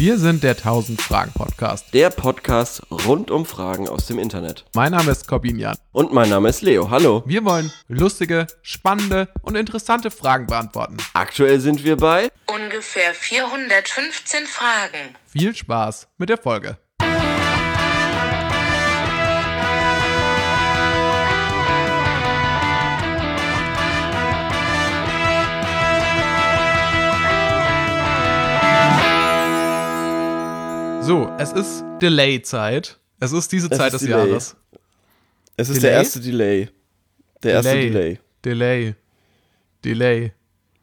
Wir sind der 1000-Fragen-Podcast. Der Podcast rund um Fragen aus dem Internet. Mein Name ist Corbin Jan. Und mein Name ist Leo. Hallo. Wir wollen lustige, spannende und interessante Fragen beantworten. Aktuell sind wir bei ungefähr 415 Fragen. Viel Spaß mit der Folge. So, es ist Delay-Zeit. Es ist diese Zeit des Delay. Jahres. Es ist Delay? der erste Delay. Der erste Delay. Delay.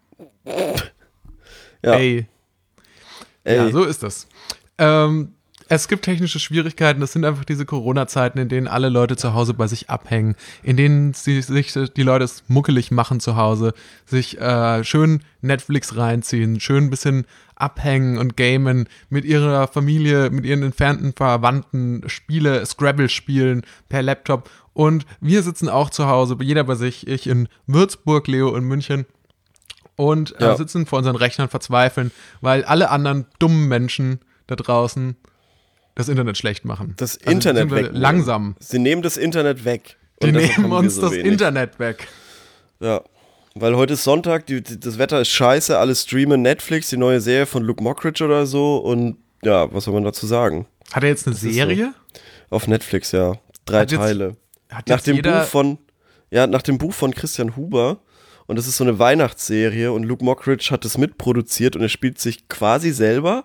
Ja. Ey. Ja, so ist das. Es gibt technische Schwierigkeiten. Das sind einfach diese Corona-Zeiten, in denen alle Leute zu Hause bei sich abhängen, in denen sich die Leute es muckelig machen zu Hause, sich schön Netflix reinziehen, schön ein bisschen abhängen und gamen, mit ihrer Familie, mit ihren entfernten Verwandten Spiele, Scrabble spielen per Laptop. Und wir sitzen auch zu Hause, jeder bei sich, ich in Würzburg, Leo in München. Und sitzen vor unseren Rechnern, verzweifeln, weil alle anderen dummen Menschen da draußen das Internet schlecht machen. Das Internet weg. Langsam. Sie nehmen das Internet weg. Die nehmen uns das Internet weg. Ja, weil heute ist Sonntag, das Wetter ist scheiße, alle streamen Netflix, die neue Serie von Luke Mockridge oder so und ja, was soll man dazu sagen? Hat er jetzt eine Serie? So. Auf Netflix, ja. 3 Teile. Nach dem Buch von Christian Huber. Und das ist so eine Weihnachtsserie und Luke Mockridge hat es mitproduziert und er spielt sich quasi selber.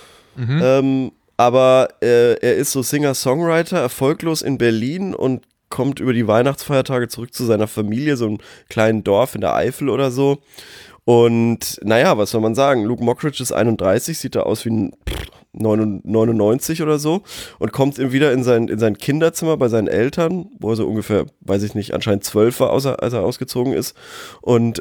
Aber er ist so Singer-Songwriter, erfolglos in Berlin und kommt über die Weihnachtsfeiertage zurück zu seiner Familie, so einem kleinen Dorf in der Eifel oder so. Und naja, was soll man sagen? Luke Mockridge ist 31, sieht da aus wie ein 99 oder so und kommt wieder in sein Kinderzimmer bei seinen Eltern, wo er so ungefähr, weiß ich nicht, anscheinend 12 war, als er ausgezogen ist. Und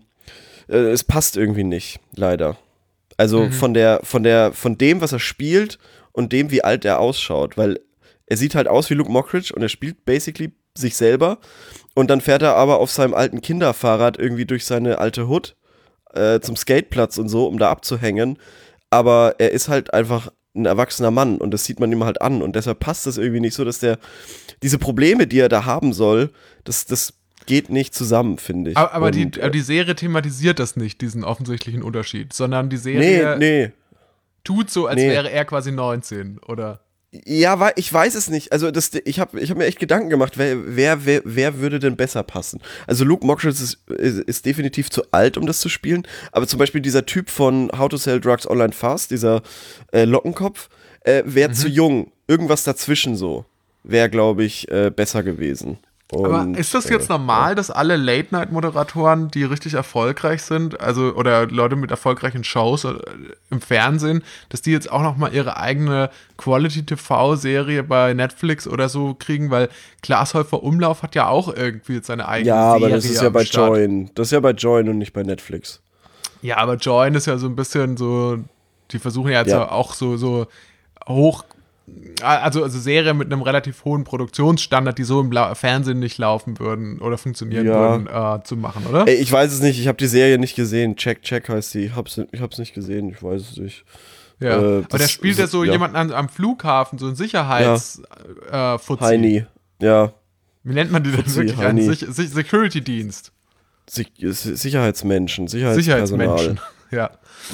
es passt irgendwie nicht, leider. Also von dem, was er spielt und dem, wie alt er ausschaut, weil er sieht halt aus wie Luke Mockridge und er spielt basically sich selber und dann fährt er aber auf seinem alten Kinderfahrrad irgendwie durch seine alte Hood zum Skateplatz und so, um da abzuhängen. Aber er ist halt einfach ein erwachsener Mann und das sieht man ihm halt an und deshalb passt das irgendwie nicht so, dass diese Probleme, die er da haben soll, das geht nicht zusammen, finde ich. Aber die Serie thematisiert das nicht, diesen offensichtlichen Unterschied, sondern die Serie tut so, als wäre er quasi 19, oder? Ja, ich weiß es nicht. Also ich hab mir echt Gedanken gemacht, wer würde denn besser passen? Also Luke Mockridge ist definitiv zu alt, um das zu spielen. Aber zum Beispiel dieser Typ von How to Sell Drugs Online Fast, dieser Lockenkopf, wäre zu jung. Irgendwas dazwischen so wäre, glaube ich, besser gewesen. Aber ist das jetzt normal, dass alle Late-Night-Moderatoren, die richtig erfolgreich sind, also oder Leute mit erfolgreichen Shows im Fernsehen, dass die jetzt auch nochmal ihre eigene Quality-TV-Serie bei Netflix oder so kriegen? Weil Glashäufer Umlauf hat ja auch irgendwie jetzt seine eigene Serie. Ja, aber das ist ja bei Join. Das ist ja bei Join und nicht bei Netflix. Ja, aber Join ist ja so ein bisschen so, die versuchen ja jetzt auch so hoch. Also Serien mit einem relativ hohen Produktionsstandard, die so im Fernsehen nicht laufen würden oder funktionieren würden, zu machen, oder? Ey, ich weiß es nicht, ich habe die Serie nicht gesehen. Check heißt die. Ich hab's nicht gesehen, ich weiß es nicht. Ja, aber der spielt ja so jemanden am Flughafen, so ein Sicherheitsfuzzi. Heini, ja. Wie nennt man die denn wirklich? Einen Security-Dienst. Sicherheitsmenschen, Sicherheitspersonal. Ja.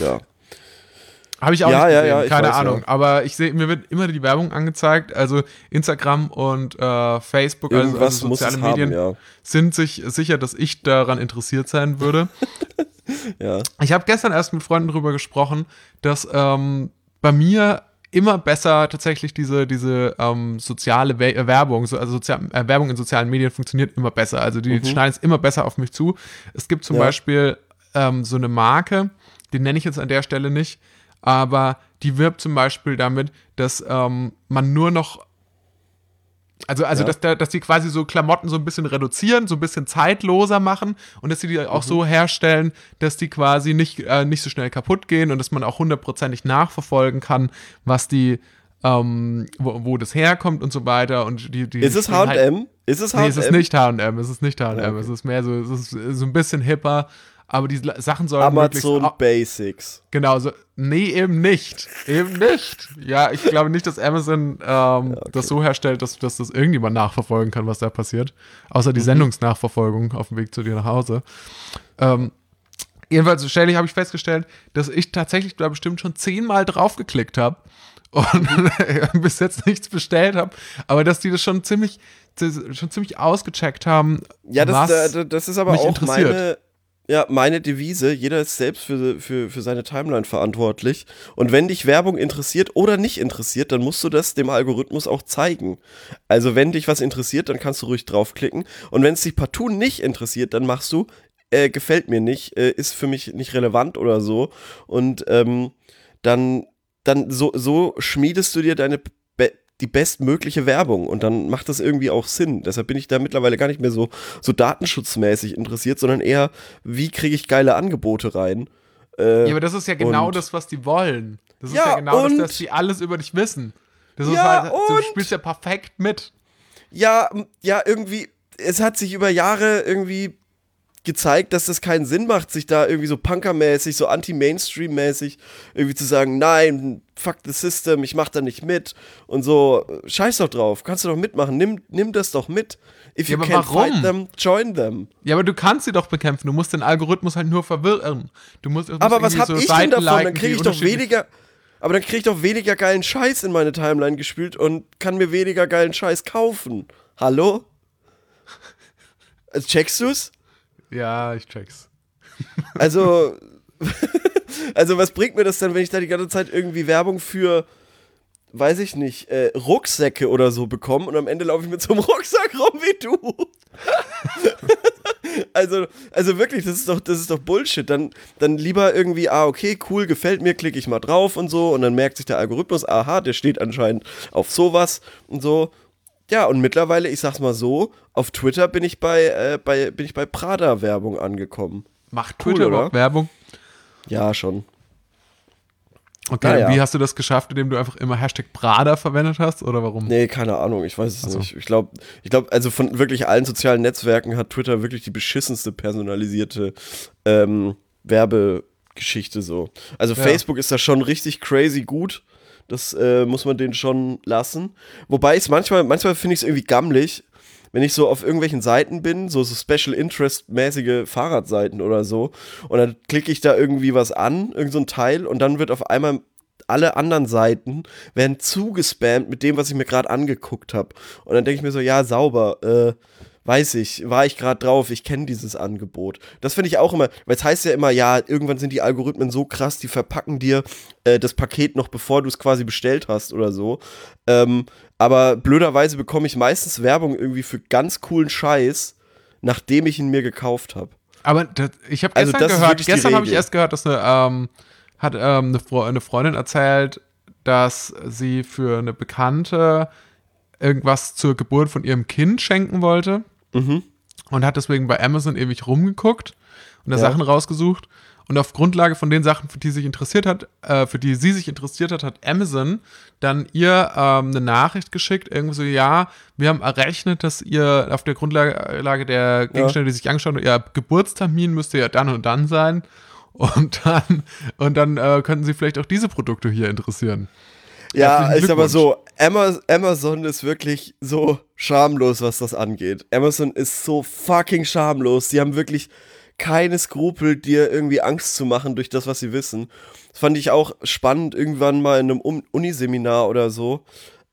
Habe ich auch nicht gesehen, keine Ahnung. Ja. Aber mir wird immer die Werbung angezeigt, also Instagram und Facebook, also soziale Medien sind sich sicher, dass ich daran interessiert sein würde. Ja. Ich habe gestern erst mit Freunden drüber gesprochen, dass bei mir immer besser tatsächlich diese soziale Werbung, Werbung in sozialen Medien funktioniert immer besser. Also die schneiden es immer besser auf mich zu. Es gibt zum Beispiel so eine Marke, die nenne ich jetzt an der Stelle nicht, aber die wirbt zum Beispiel damit, dass man nur noch, dass die quasi so Klamotten so ein bisschen reduzieren, so ein bisschen zeitloser machen und dass die auch so herstellen, dass die quasi nicht so schnell kaputt gehen und dass man auch 100%ig nachverfolgen kann, was die, wo das herkommt und so weiter. Und ist es H&M? Ist es H&M? Nee, es ist nicht H&M. Es ist nicht H&M. Okay. Es ist mehr so, es ist so ein bisschen hipper. aber die Sachen sollen Amazon Basics. Genau, so, nee, eben nicht. Eben nicht. Ja, ich glaube nicht, dass Amazon das so herstellt, dass das irgendjemand nachverfolgen kann, was da passiert. Außer die Sendungsnachverfolgung auf dem Weg zu dir nach Hause. Jedenfalls, Shelly, habe ich festgestellt, dass ich tatsächlich da bestimmt schon 10-mal draufgeklickt habe und bis jetzt nichts bestellt habe, aber dass die das schon ziemlich ausgecheckt haben, ja, was das ist aber mich auch interessiert. meine Devise. Jeder ist selbst für seine Timeline verantwortlich. Und wenn dich Werbung interessiert oder nicht interessiert, dann musst du das dem Algorithmus auch zeigen. Also wenn dich was interessiert, dann kannst du ruhig draufklicken. Und wenn es dich partout nicht interessiert, dann machst du gefällt mir nicht, ist für mich nicht relevant oder so. Und dann so schmiedest du dir die bestmögliche Werbung und dann macht das irgendwie auch Sinn. Deshalb bin ich da mittlerweile gar nicht mehr so datenschutzmäßig interessiert, sondern eher, wie kriege ich geile Angebote rein. Ja, aber das ist ja genau das, was die wollen. Das ist ja genau das, dass die alles über dich wissen. Das ist halt, du spielst ja perfekt mit. Ja, irgendwie, es hat sich über Jahre irgendwie gezeigt, dass das keinen Sinn macht, sich da irgendwie so punkermäßig, so anti-Mainstream-mäßig irgendwie zu sagen, nein, fuck the system, ich mach da nicht mit und so, scheiß doch drauf, kannst du doch mitmachen, nimm das doch mit. If you can't fight them, join them. Ja, aber du kannst sie doch bekämpfen, du musst den Algorithmus halt nur verwirren. Aber was hab ich denn davon? Dann kriege ich doch weniger geilen Scheiß in meine Timeline gespült und kann mir weniger geilen Scheiß kaufen. Hallo? Checkst du's? Ja, ich check's. Also was bringt mir das denn, wenn ich da die ganze Zeit irgendwie Werbung für, weiß ich nicht, Rucksäcke oder so bekomme und am Ende laufe ich mit so einem Rucksack rum wie du? Also wirklich, das ist doch Bullshit. Dann lieber irgendwie, okay, cool, gefällt mir, klicke ich mal drauf und so und dann merkt sich der Algorithmus, aha, der steht anscheinend auf sowas und so. Ja, und mittlerweile, ich sag's mal so, auf Twitter bin ich bei Prada-Werbung angekommen. Macht Twitter überhaupt Werbung? Ja, schon. Okay, Wie hast du das geschafft, indem du einfach immer Hashtag Prada verwendet hast, oder warum? Nee, keine Ahnung, ich weiß es nicht. Ich glaube, also von wirklich allen sozialen Netzwerken hat Twitter wirklich die beschissenste personalisierte Werbegeschichte so. Also Facebook ist da schon richtig crazy gut. Das muss man denen schon lassen. Wobei es manchmal finde ich es irgendwie gammelig, wenn ich so auf irgendwelchen Seiten bin, so Special Interest-mäßige Fahrradseiten oder so, und dann klicke ich da irgendwie was an, irgend so ein Teil, und dann wird auf einmal alle anderen Seiten werden zugespammt mit dem, was ich mir gerade angeguckt habe. Und dann denke ich mir so, ja, sauber, weiß ich, war ich gerade drauf, ich kenne dieses Angebot. Das finde ich auch immer, weil es heißt ja immer, ja, irgendwann sind die Algorithmen so krass, die verpacken dir das Paket noch, bevor du es quasi bestellt hast oder so. Aber blöderweise bekomme ich meistens Werbung irgendwie für ganz coolen Scheiß, nachdem ich ihn mir gekauft habe. Aber ich habe gestern habe ich erst gehört, dass eine Freundin erzählt, dass sie für eine Bekannte irgendwas zur Geburt von ihrem Kind schenken wollte und hat deswegen bei Amazon ewig rumgeguckt und da Sachen rausgesucht und auf Grundlage von den Sachen, für die sie sich interessiert hat, hat Amazon dann ihr eine Nachricht geschickt, irgendwie so, ja, wir haben errechnet, dass ihr auf der Grundlage der Gegenstände, die sich angeschaut haben, ihr Geburtstermin müsste ja dann und dann sein und dann könnten sie vielleicht auch diese Produkte hier interessieren. Ja, ist aber so, Amazon ist wirklich so schamlos, was das angeht. Amazon ist so fucking schamlos. Die haben wirklich keine Skrupel, dir irgendwie Angst zu machen durch das, was sie wissen. Das fand ich auch spannend, irgendwann mal in einem Uniseminar oder so,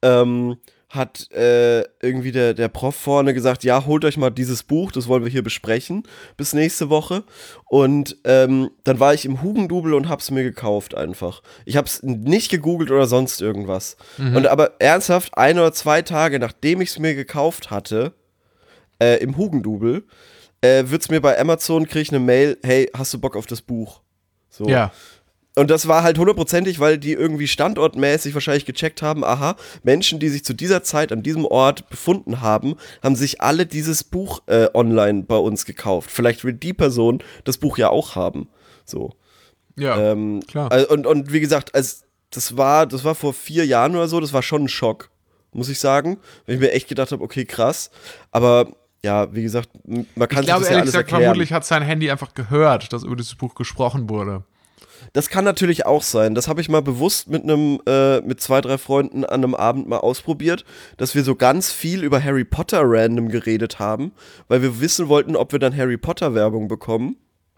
hat irgendwie der Prof vorne gesagt, ja, holt euch mal dieses Buch, das wollen wir hier besprechen, bis nächste Woche. Und dann war ich im Hugendubel und hab's mir gekauft einfach. Ich hab's nicht gegoogelt oder sonst irgendwas. Und aber ernsthaft, 1 oder 2 Tage, nachdem ich's mir gekauft hatte, im Hugendubel, wird's mir bei Amazon, krieg ich eine Mail, hey, hast du Bock auf das Buch? So. Ja. Und das war halt 100%ig, weil die irgendwie standortmäßig wahrscheinlich gecheckt haben, aha, Menschen, die sich zu dieser Zeit an diesem Ort befunden haben, haben sich alle dieses Buch online bei uns gekauft. Vielleicht will die Person das Buch ja auch haben. So. Ja, klar. Und wie gesagt, das war vor 4 Jahren oder so, das war schon ein Schock, muss ich sagen. Weil ich mir echt gedacht habe, okay, krass. Aber ja, wie gesagt, man kann sich Ich glaube, das ja ehrlich alles gesagt, erklären. vermutlich hat sein Handy einfach gehört, dass über dieses Buch gesprochen wurde. Das kann natürlich auch sein. Das habe ich mal bewusst mit 2, 3 Freunden an einem Abend mal ausprobiert, dass wir so ganz viel über Harry Potter random geredet haben, weil wir wissen wollten, ob wir dann Harry Potter Werbung bekommen.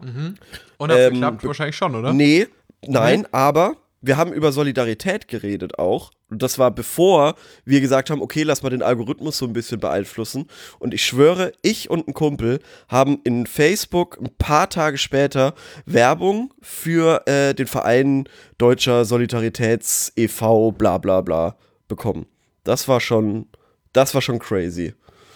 Und das klappt wahrscheinlich schon, oder? Nein, aber wir haben über Solidarität geredet auch. Und das war bevor wir gesagt haben, okay, lass mal den Algorithmus so ein bisschen beeinflussen. Und ich schwöre, ich und ein Kumpel haben in Facebook ein paar Tage später Werbung für den Verein Deutscher Solidaritäts e.V. bla bla bla bekommen. Das war schon crazy.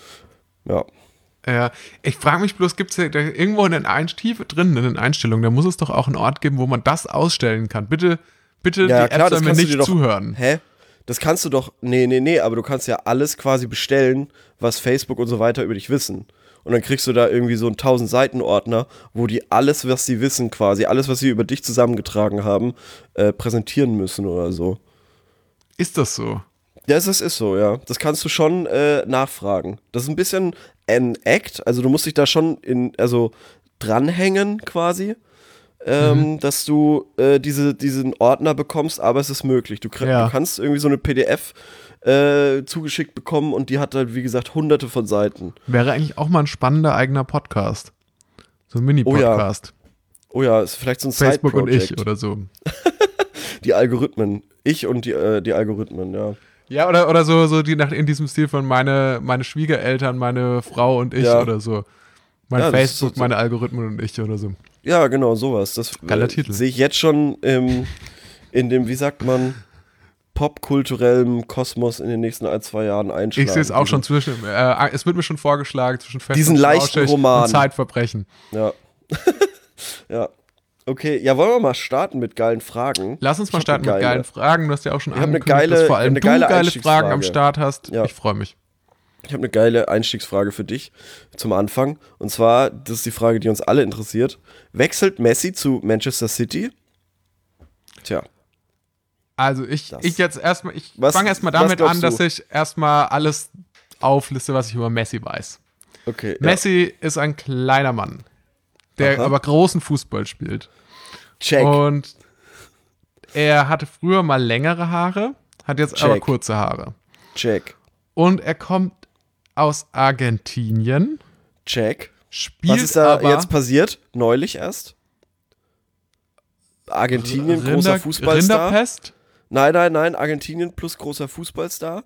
Ja. Ja, ich frage mich bloß, gibt es da irgendwo in den Einstellungen, da muss es doch auch einen Ort geben, wo man das ausstellen kann. Bitte, Ja, die klar, App soll mir nicht zuhören. Hä? Das kannst du doch, nee, aber du kannst ja alles quasi bestellen, was Facebook und so weiter über dich wissen. Und dann kriegst du da irgendwie so einen 1000-Seiten-Ordner, wo die alles, was sie wissen quasi, alles, was sie über dich zusammengetragen haben, präsentieren müssen oder so. Ist das so? Ja, das ist so, ja. Das kannst du schon nachfragen. Das ist ein bisschen ein Act, also du musst dich da schon dranhängen quasi, dass du diesen Ordner bekommst, aber es ist möglich. Du kannst irgendwie so eine PDF zugeschickt bekommen und die hat halt, wie gesagt, hunderte von Seiten. Wäre eigentlich auch mal ein spannender eigener Podcast. So ein Mini-Podcast. Oh ja, ist vielleicht so ein Facebook und Side-Project. ich oder so. Die Algorithmen. Ich und die Algorithmen, ja. Ja, oder so in diesem Stil von meine Schwiegereltern, meine Frau und ich oder so. Mein Facebook, meine Algorithmen und ich oder so. Ja, genau, sowas. Das sehe ich jetzt schon in dem, wie sagt man, popkulturellen Kosmos in den nächsten 1-2 Jahren einschlagen. Ich sehe es auch schon es wird mir schon vorgeschlagen, zwischen Fest diesen und leichten Roman und Zeitverbrechen. Ja. Ja. Okay, ja, wollen wir mal starten mit geilen Fragen? Lass uns mal starten mit geilen Fragen. Du hast ja auch schon angekündigt, dass vor allem du geile Fragen am Start hast. Ja. Ich freue mich. Ich habe eine geile Einstiegsfrage für dich zum Anfang. Und zwar, das ist die Frage, die uns alle interessiert. Wechselt Messi zu Manchester City? Tja. Also ich fange erstmal damit an, dass ich erstmal alles aufliste, was ich über Messi weiß. Okay. Messi ist ein kleiner Mann, der aber großen Fußball spielt. Check. Und er hatte früher mal längere Haare, hat jetzt aber kurze Haare. Check. Und er kommt aus Argentinien. Check. Spielt was ist da jetzt passiert? Neulich erst? Argentinien, großer Fußballstar. Rinderpest? Nein, Argentinien plus großer Fußballstar.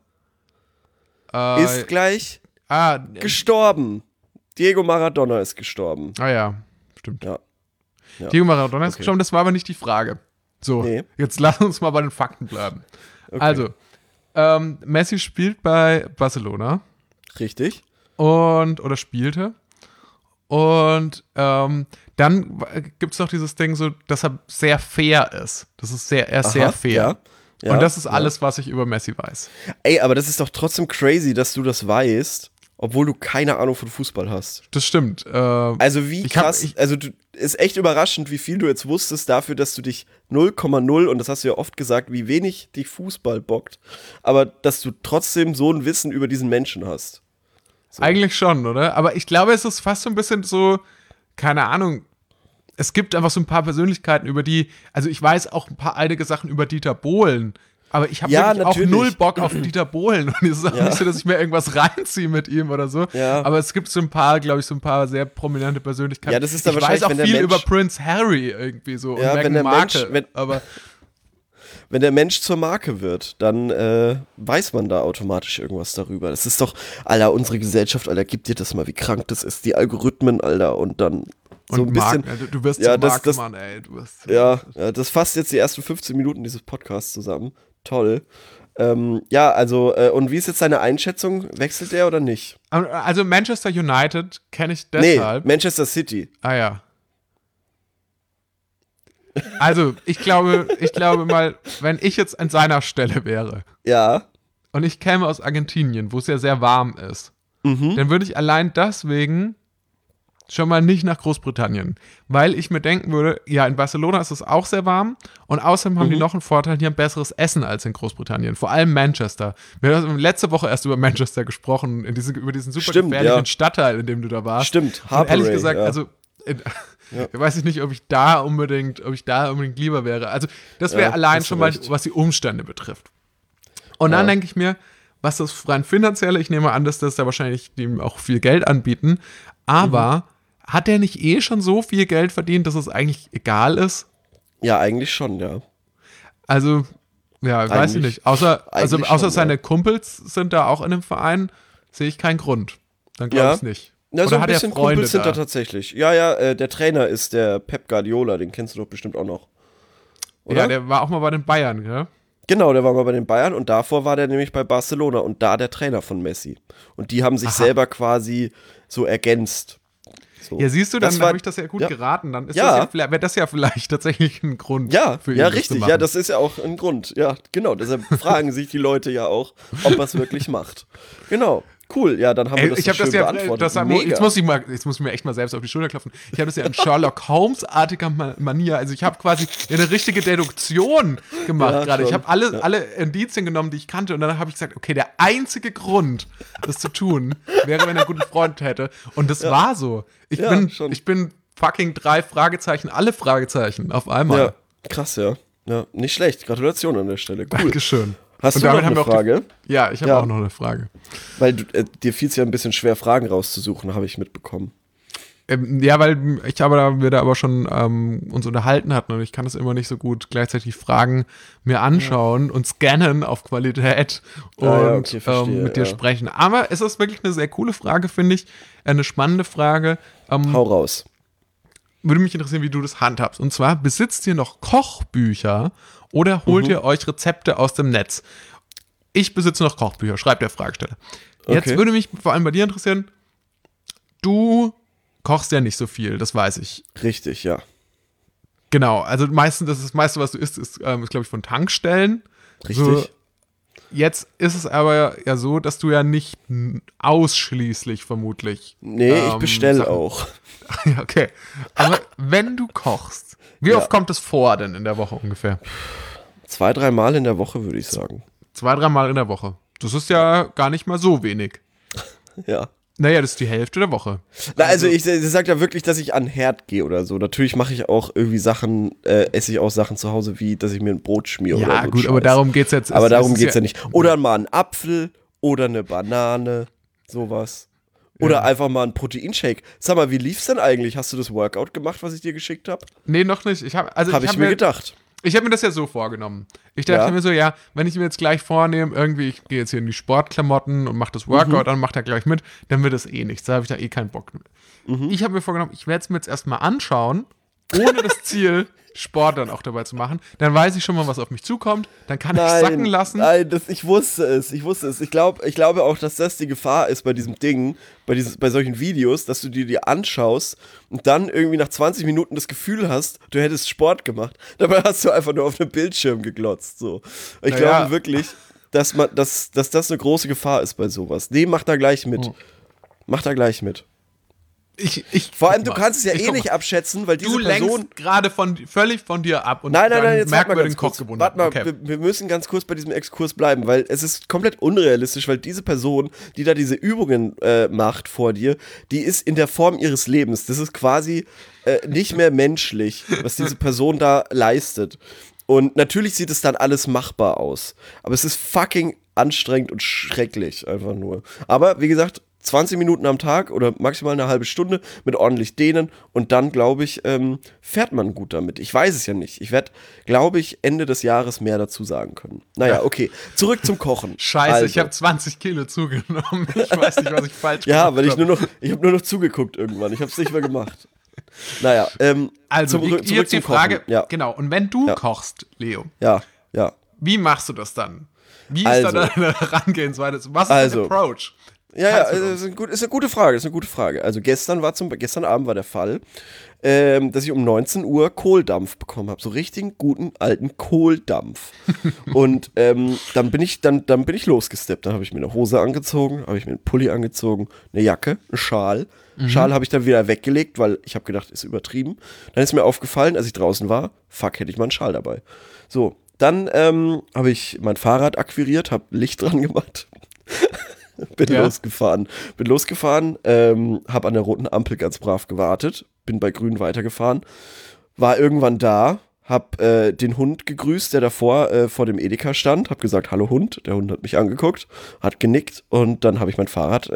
Ist gleich gestorben. Diego Maradona ist gestorben. Ah ja, stimmt. Ja. Diego Maradona ist gestorben, das war aber nicht die Frage. So, Jetzt lass uns mal bei den Fakten bleiben. Okay. Also, Messi spielt bei Barcelona. Richtig. Oder spielte. Und dann gibt es noch dieses Ding, so, dass er sehr fair ist. Das ist sehr fair. Ja. Ja, und das ist alles, was ich über Messi weiß. Ey, aber das ist doch trotzdem crazy, dass du das weißt, obwohl du keine Ahnung von Fußball hast. Das stimmt. Also wie krass, ist echt überraschend, wie viel du jetzt wusstest dafür, dass du dich 0,0, und das hast du ja oft gesagt, wie wenig dich Fußball bockt, aber dass du trotzdem so ein Wissen über diesen Menschen hast. So. Eigentlich schon, oder? Aber ich glaube, es ist fast so ein bisschen so, keine Ahnung, es gibt einfach so ein paar Persönlichkeiten, über die, also ich weiß auch ein paar alte Sachen über Dieter Bohlen, aber ich habe wirklich auch null Bock auf Dieter Bohlen. Und es ist auch nicht so, dass ich mir irgendwas reinziehe mit ihm oder so. Ja. Aber es gibt so ein paar, glaube ich, sehr prominente Persönlichkeiten. Ja, das ist dann ich weiß auch viel über Prince Harry irgendwie so. Ja, und wenn der Marke, wenn der Mensch zur Marke wird, dann weiß man da automatisch irgendwas darüber. Das ist doch, Alter, unsere Gesellschaft, Alter, gib dir das mal, wie krank das ist. Die Algorithmen, Alter, und dann so ein bisschen. Du wirst zur Marke, Mann, ey. Das fasst jetzt die ersten 15 Minuten dieses Podcasts zusammen. Toll. Also, und wie ist jetzt deine Einschätzung? Wechselt der oder nicht? Also Manchester United kenne ich deshalb. Nee, Manchester City. Ah ja. Also, ich glaube mal, wenn ich jetzt an seiner Stelle wäre. Ja. Und ich käme aus Argentinien, wo es ja sehr warm ist, dann würde ich allein deswegen schon mal nicht nach Großbritannien, weil ich mir denken würde, ja, in Barcelona ist es auch sehr warm und außerdem haben die noch einen Vorteil, die haben besseres Essen als in Großbritannien, vor allem Manchester. Wir haben letzte Woche erst über Manchester gesprochen, über diesen super gefährlichen Stadtteil, in dem du da warst. Stimmt, und ehrlich gesagt, also weiß ich nicht, ob ich da unbedingt lieber wäre. Also das wäre allein schon mal, was die Umstände betrifft. Und dann denke ich mir, was das rein finanzielle, ich nehme an, dass das da wahrscheinlich dem auch viel Geld anbieten, aber hat der nicht schon so viel Geld verdient, dass es eigentlich egal ist? Ja, eigentlich schon, ja. Also, ja, weiß ich nicht. Außer seine Kumpels sind da auch in dem Verein, sehe ich keinen Grund. Dann glaube ich es nicht. Ja, oder so ein hat bisschen er Freunde Kumpels sind da tatsächlich. Ja, der Trainer ist der Pep Guardiola, den kennst du doch bestimmt auch noch. Oder? Ja, der war auch mal bei den Bayern, gell? Genau, der war mal bei den Bayern und davor war der nämlich bei Barcelona und da der Trainer von Messi. Und die haben sich selber quasi so ergänzt. So. Ja, siehst du, dann habe ich das ja gut geraten. Dann wäre das ja vielleicht tatsächlich ein Grund für ihn. Ja, richtig. Ja, das ist ja auch ein Grund. Ja, genau. Deshalb fragen sich die Leute ja auch, ob er es wirklich macht. Genau. Cool, ja, dann haben wir das schön beantwortet. Jetzt muss ich mir echt mal selbst auf die Schulter klopfen. Ich habe das ja in Sherlock Holmes-artiger Manier, also ich habe quasi eine richtige Deduktion gemacht gerade. Ich habe alle Indizien genommen, die ich kannte und dann habe ich gesagt, okay, der einzige Grund, das zu tun, wäre, wenn er einen guten Freund hätte. Und das war so. Ich bin fucking 3 Fragezeichen, alle Fragezeichen auf einmal. Ja, krass, ja. Ja, nicht schlecht. Gratulation an der Stelle. Cool. Dankeschön. Hast du noch eine Frage? Ja, ich habe auch noch eine Frage. Weil dir fiel es ja ein bisschen schwer, Fragen rauszusuchen, habe ich mitbekommen. Ja, weil wir da aber schon uns unterhalten hatten und ich kann das immer nicht so gut gleichzeitig Fragen mir anschauen und scannen auf Qualität und mit dir sprechen. Aber es ist wirklich eine sehr coole Frage, finde ich. Eine spannende Frage. Hau raus. Würde mich interessieren, wie du das handhabst. Und zwar, besitzt ihr noch Kochbücher oder holt ihr euch Rezepte aus dem Netz? Ich besitze noch Kochbücher, schreibt der Fragesteller. Jetzt würde mich vor allem bei dir interessieren, du kochst ja nicht so viel, das weiß ich. Richtig, ja. Genau, also das meiste, was du isst, ist glaube ich, von Tankstellen. Richtig. So, jetzt ist es aber ja so, dass du ja nicht ausschließlich vermutlich ich bestelle auch. Ja, okay. Aber wenn du kochst, wie oft kommt es vor denn in der Woche ungefähr? 2-3 Mal in der Woche, würde ich sagen. 2-3 Mal in der Woche. Das ist ja gar nicht mal so wenig. Ja. Naja, das ist die Hälfte der Woche. Also ich sage ja wirklich, dass ich an den Herd gehe oder so. Natürlich mache ich auch irgendwie Sachen, esse ich auch Sachen zu Hause, wie, dass ich mir ein Brot schmiere oder so. Ja, gut, aber darum geht's jetzt. Aber darum geht's ja nicht. Oder mal einen Apfel oder eine Banane, sowas. Oder einfach mal einen Proteinshake. Sag mal, wie lief's denn eigentlich? Hast du das Workout gemacht, was ich dir geschickt habe? Nee, noch nicht. Hab ich mir gedacht. Ich habe mir das ja so vorgenommen. Ich dachte mir so, wenn ich mir jetzt gleich vornehme, irgendwie, ich gehe jetzt hier in die Sportklamotten und mache das Workout, dann macht er gleich mit, dann wird das nichts. Da habe ich da keinen Bock mehr. Ich habe mir vorgenommen, ich werde es mir jetzt erstmal anschauen, ohne das Ziel, Sport dann auch dabei zu machen. Dann weiß ich schon mal, was auf mich zukommt. Dann kann ich es sacken lassen. Nein, ich wusste es. Ich glaube auch, dass das die Gefahr ist bei diesem Ding, bei solchen Videos, dass du dir anschaust und dann irgendwie nach 20 Minuten das Gefühl hast, du hättest Sport gemacht. Dabei hast du einfach nur auf den Bildschirm geglotzt. So. Ich glaube wirklich, dass das eine große Gefahr ist bei sowas. Nee, mach da gleich mit. Mach da gleich mit. Vor allem, du kannst es ja nicht abschätzen, weil diese Person... Du lenkst gerade völlig von dir ab und nein, jetzt warte mal ganz kurz. Warte mal, wir müssen ganz kurz bei diesem Exkurs bleiben, weil es ist komplett unrealistisch, weil diese Person, die da diese Übungen macht vor dir, die ist in der Form ihres Lebens. Das ist quasi nicht mehr menschlich, was diese Person da leistet. Und natürlich sieht es dann alles machbar aus. Aber es ist fucking anstrengend und schrecklich, einfach nur. Aber, wie gesagt, 20 Minuten am Tag oder maximal eine halbe Stunde mit ordentlich Dehnen und dann, glaube ich, fährt man gut damit. Ich weiß es ja nicht. Ich werde, glaube ich, Ende des Jahres mehr dazu sagen können. Naja, okay. Zurück zum Kochen. Scheiße, also. Ich habe 20 Kilo zugenommen. Ich weiß nicht, was ich falsch gemacht habe. Ja, weil ich habe nur noch zugeguckt irgendwann. Ich habe es nicht mehr gemacht. Naja, also zurück jetzt die Frage, ja. Genau, und wenn du kochst, Leo, ja. Wie machst du das dann? Wie ist da deine Herangehensweise? Was ist dein Approach? Ja, ist eine gute Frage. Also gestern Abend war der Fall, dass ich um 19 Uhr Kohldampf bekommen habe. So richtigen guten alten Kohldampf. Und dann bin ich losgesteppt. Dann habe ich mir eine Hose angezogen, habe ich mir einen Pulli angezogen, eine Jacke, einen Schal. Schal habe ich dann wieder weggelegt, weil ich habe gedacht, ist übertrieben. Dann ist mir aufgefallen, als ich draußen war, fuck, hätte ich mal einen Schal dabei. So, dann habe ich mein Fahrrad akquiriert, habe Licht dran gemacht. Bin losgefahren, habe an der roten Ampel ganz brav gewartet, bin bei grün weitergefahren, war irgendwann da, hab den Hund gegrüßt, der davor vor dem Edeka stand, hab gesagt, hallo Hund, der Hund hat mich angeguckt, hat genickt und dann habe ich mein Fahrrad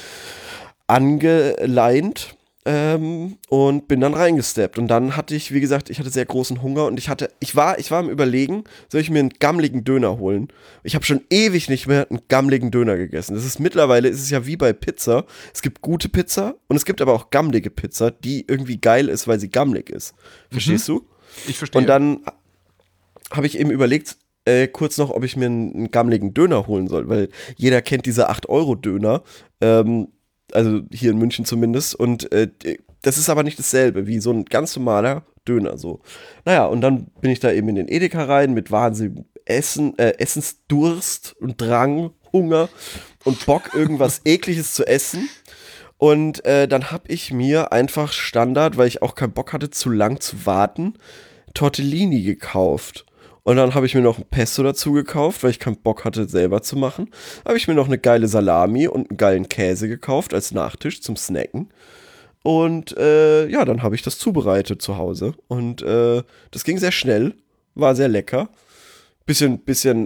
angeleint und bin dann reingesteppt. Und dann hatte ich, wie gesagt, sehr großen Hunger und ich war am Überlegen, soll ich mir einen gammeligen Döner holen? Ich habe schon ewig nicht mehr einen gammeligen Döner gegessen. Mittlerweile ist es ja wie bei Pizza. Es gibt gute Pizza und es gibt aber auch gammelige Pizza, die irgendwie geil ist, weil sie gammelig ist. Verstehst du? Ich verstehe. Und dann habe ich eben überlegt, kurz noch, ob ich mir einen gammeligen Döner holen soll, weil jeder kennt diese 8-Euro-Döner, also hier in München zumindest. Und das ist aber nicht dasselbe wie so ein ganz normaler Döner. So. Naja, und dann bin ich da eben in den Edeka rein mit wahnsinnigem Essensdurst und Drang, Hunger und Bock, irgendwas Ekliges zu essen. Und dann habe ich mir einfach Standard, weil ich auch keinen Bock hatte, zu lang zu warten, Tortellini gekauft. Und dann habe ich mir noch ein Pesto dazu gekauft, weil ich keinen Bock hatte, selber zu machen. Habe ich mir noch eine geile Salami und einen geilen Käse gekauft als Nachtisch zum Snacken. Und dann habe ich das zubereitet zu Hause. Und das ging sehr schnell, war sehr lecker. Bisschen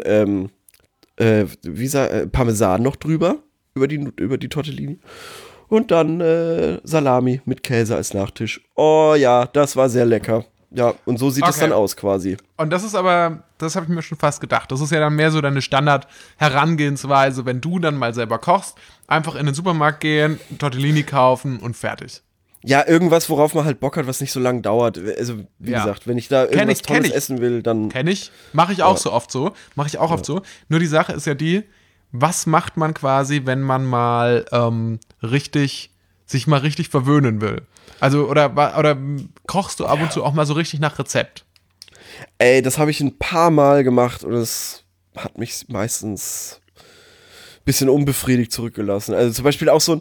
Parmesan noch drüber, über die Tortellini. Und dann Salami mit Käse als Nachtisch. Oh ja, das war sehr lecker. Ja, und so sieht es dann aus quasi. Und das ist aber, das habe ich mir schon fast gedacht, das ist ja dann mehr so deine Standard-Herangehensweise, wenn du dann mal selber kochst, einfach in den Supermarkt gehen, Tortellini kaufen und fertig. Ja, irgendwas, worauf man halt Bock hat, was nicht so lange dauert. Also, wie gesagt, wenn ich da irgendwas Tolles essen will, dann... Kenn ich, mache ich auch oft so. Nur die Sache ist ja die, was macht man quasi, wenn man mal sich mal richtig verwöhnen will? Also, oder kochst du ab und zu auch mal so richtig nach Rezept? Ey, das habe ich ein paar Mal gemacht und es hat mich meistens ein bisschen unbefriedigt zurückgelassen. Also zum Beispiel auch also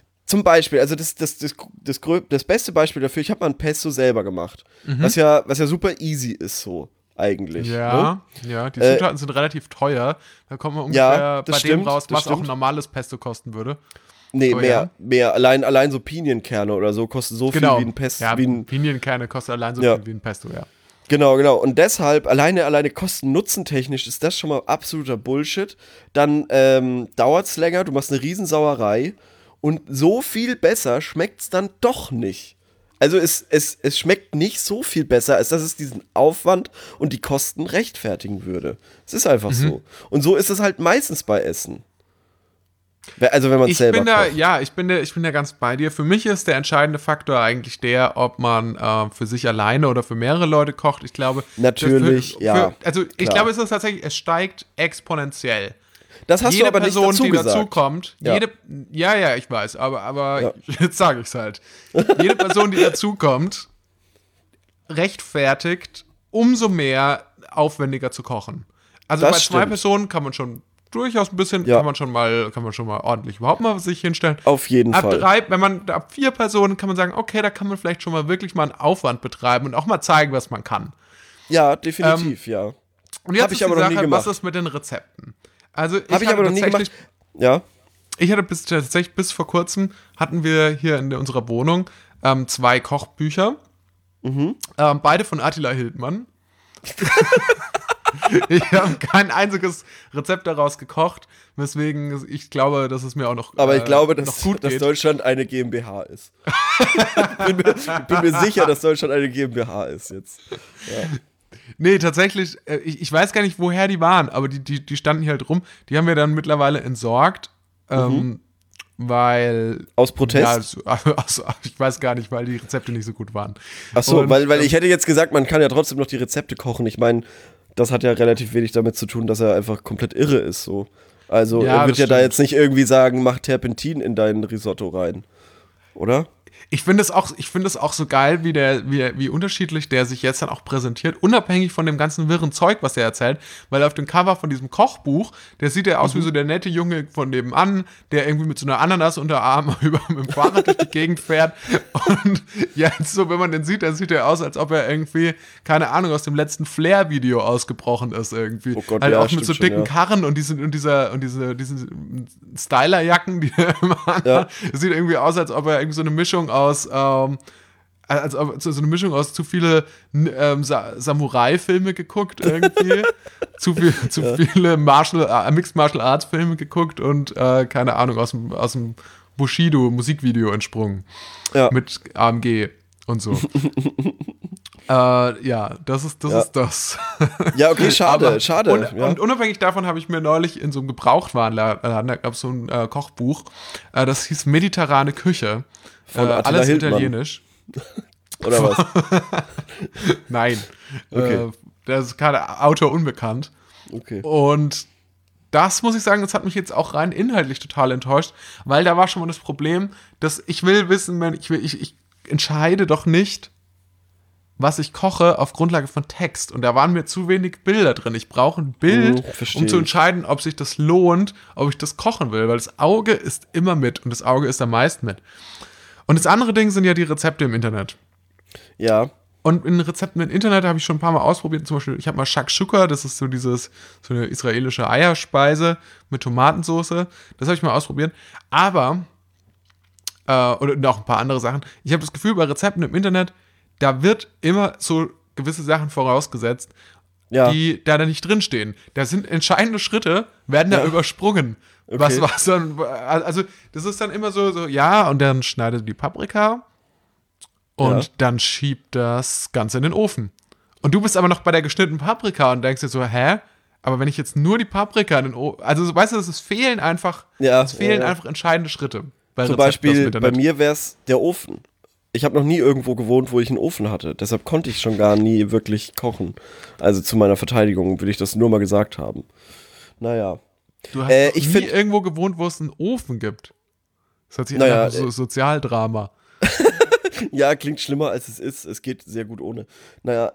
das beste Beispiel dafür, ich habe mal ein Pesto selber gemacht, was ja super easy ist so eigentlich. Ja, ne? Ja, die Zutaten sind relativ teuer. Da kommt man ungefähr bei dem raus, was auch ein normales Pesto kosten würde. Nee, mehr. Allein so Pinienkerne oder so kosten so viel wie ein Pesto. Ja, Pinienkerne kosten allein so viel wie ein Pesto, ja. Genau. Und deshalb, alleine kosten-nutzen-technisch ist das schon mal absoluter Bullshit. Dann dauert's länger, du machst eine Riesensauerei und so viel besser schmeckt's dann doch nicht. Also es schmeckt nicht so viel besser, als dass es diesen Aufwand und die Kosten rechtfertigen würde. Es ist einfach so. Und so ist es halt meistens bei Essen. Also wenn man es selber kocht. Ich bin da ganz bei dir. Für mich ist der entscheidende Faktor eigentlich der, ob man für sich alleine oder für mehrere Leute kocht. Ich glaube, natürlich, ich glaube, es ist tatsächlich, es steigt exponentiell. Das hast jede du aber Person, nicht dazu die gesagt. dazukommt, ich weiß, aber jetzt sage ich es halt. Jede Person, die dazukommt, rechtfertigt, umso mehr aufwendiger zu kochen. Also Das bei zwei stimmt. Personen kann man schon durchaus ein bisschen, kann man schon mal ordentlich überhaupt mal sich hinstellen. Auf jeden Fall. Ab 4 Personen kann man sagen, okay, da kann man vielleicht schon mal wirklich mal einen Aufwand betreiben und auch mal zeigen, was man kann. Ja, definitiv, ja. Und jetzt Hab ist ich aber die noch nie Sache, gemacht. was ist mit den Rezepten? Also Habe ich aber noch nie gemacht. Ja. Ich hatte tatsächlich bis vor kurzem, hatten wir hier in unserer Wohnung 2 Kochbücher. Beide von Attila Hildmann. Ich habe kein einziges Rezept daraus gekocht, weswegen ich glaube, dass es mir auch noch Aber ich glaube, dass geht. Deutschland eine GmbH ist. bin mir sicher, dass Deutschland eine GmbH ist jetzt. Ja. Nee, tatsächlich, ich weiß gar nicht, woher die waren, aber die standen hier halt rum. Die haben wir dann mittlerweile entsorgt, weil... Aus Protest? Ja, ich weiß gar nicht, weil die Rezepte nicht so gut waren. Ach so, weil ich hätte jetzt gesagt, man kann ja trotzdem noch die Rezepte kochen. Ich meine, das hat ja relativ wenig damit zu tun, dass er einfach komplett irre ist, so. Also Ja, er wird das ja da stimmt. jetzt nicht irgendwie sagen, mach Terpentin in dein Risotto rein. Oder? Ich finde es auch so geil, wie unterschiedlich der sich jetzt dann auch präsentiert, unabhängig von dem ganzen wirren Zeug, was er erzählt, weil auf dem Cover von diesem Kochbuch, der sieht ja aus wie so der nette Junge von nebenan, der irgendwie mit so einer Ananas unter dem Arm mit dem Fahrrad durch die Gegend fährt. Und jetzt so, wenn man den sieht, dann sieht er aus, als ob er irgendwie, keine Ahnung, aus dem letzten Flair-Video ausgebrochen ist irgendwie. Oh Gott, halt ja, auch mit so stimmt dicken schon, ja. Karren und diesen Stylerjacken, die er immer hat. Ja. Es sieht irgendwie aus, als ob er irgendwie so eine Mischung aus als ob so eine Mischung aus zu viele Samurai-Filme geguckt irgendwie, zu viele Mixed Martial Arts Filme geguckt und keine Ahnung, aus dem Bushido-Musikvideo entsprungen. Ja. Mit AMG und so. Ja, das ist das. Ja, okay, schade, Aber- schade. Und unabhängig davon habe ich mir neulich in so einem Gebrauchtwarenladen, da gab es so ein Kochbuch, das hieß Mediterrane Küche. Von Attila alles Hildmann. italienisch. Oder was? Nein. Okay. Der ist gerade Autor unbekannt. Okay. Und das muss ich sagen, das hat mich jetzt auch rein inhaltlich total enttäuscht, weil da war schon mal das Problem, dass ich will wissen, ich entscheide doch nicht, was ich koche auf Grundlage von Text. Und da waren mir zu wenig Bilder drin. Ich brauche ein Bild, verstehe um zu ich. entscheiden, ob sich das lohnt, ob ich das kochen will. Weil das Auge ist immer mit und das Auge ist am meisten mit. Und das andere Ding sind ja die Rezepte im Internet. Ja. Und in Rezepten im Internet habe ich schon ein paar Mal ausprobiert. Zum Beispiel, ich habe mal Shakshuka, das ist so eine israelische Eierspeise mit Tomatensauce. Das habe ich mal ausprobiert. Aber, und auch ein paar andere Sachen. Ich habe das Gefühl, bei Rezepten im Internet, da wird immer so gewisse Sachen vorausgesetzt, Ja. die da nicht drinstehen. Da sind entscheidende Schritte, werden da übersprungen. Okay. Was dann, also das ist dann immer so, ja, und dann schneidet die Paprika und Ja. dann schiebt das Ganze in den Ofen. Und du bist aber noch bei der geschnittenen Paprika und denkst dir so, hä? Aber wenn ich jetzt nur die Paprika in den Ofen, also so, weißt du, es fehlen einfach einfach entscheidende Schritte. Bei Zum Rezepten aus dem Beispiel, Internet. bei mir wäre es der Ofen. Ich habe noch nie irgendwo gewohnt, wo ich einen Ofen hatte. Deshalb konnte ich schon gar nie wirklich kochen. Also zu meiner Verteidigung will ich das nur mal gesagt haben. Naja. Du hast ich nie find- irgendwo gewohnt, wo es einen Ofen gibt. Das hat sich Naja, einfach so Sozialdrama. Ja, klingt schlimmer, als es ist. Es geht sehr gut ohne. Naja,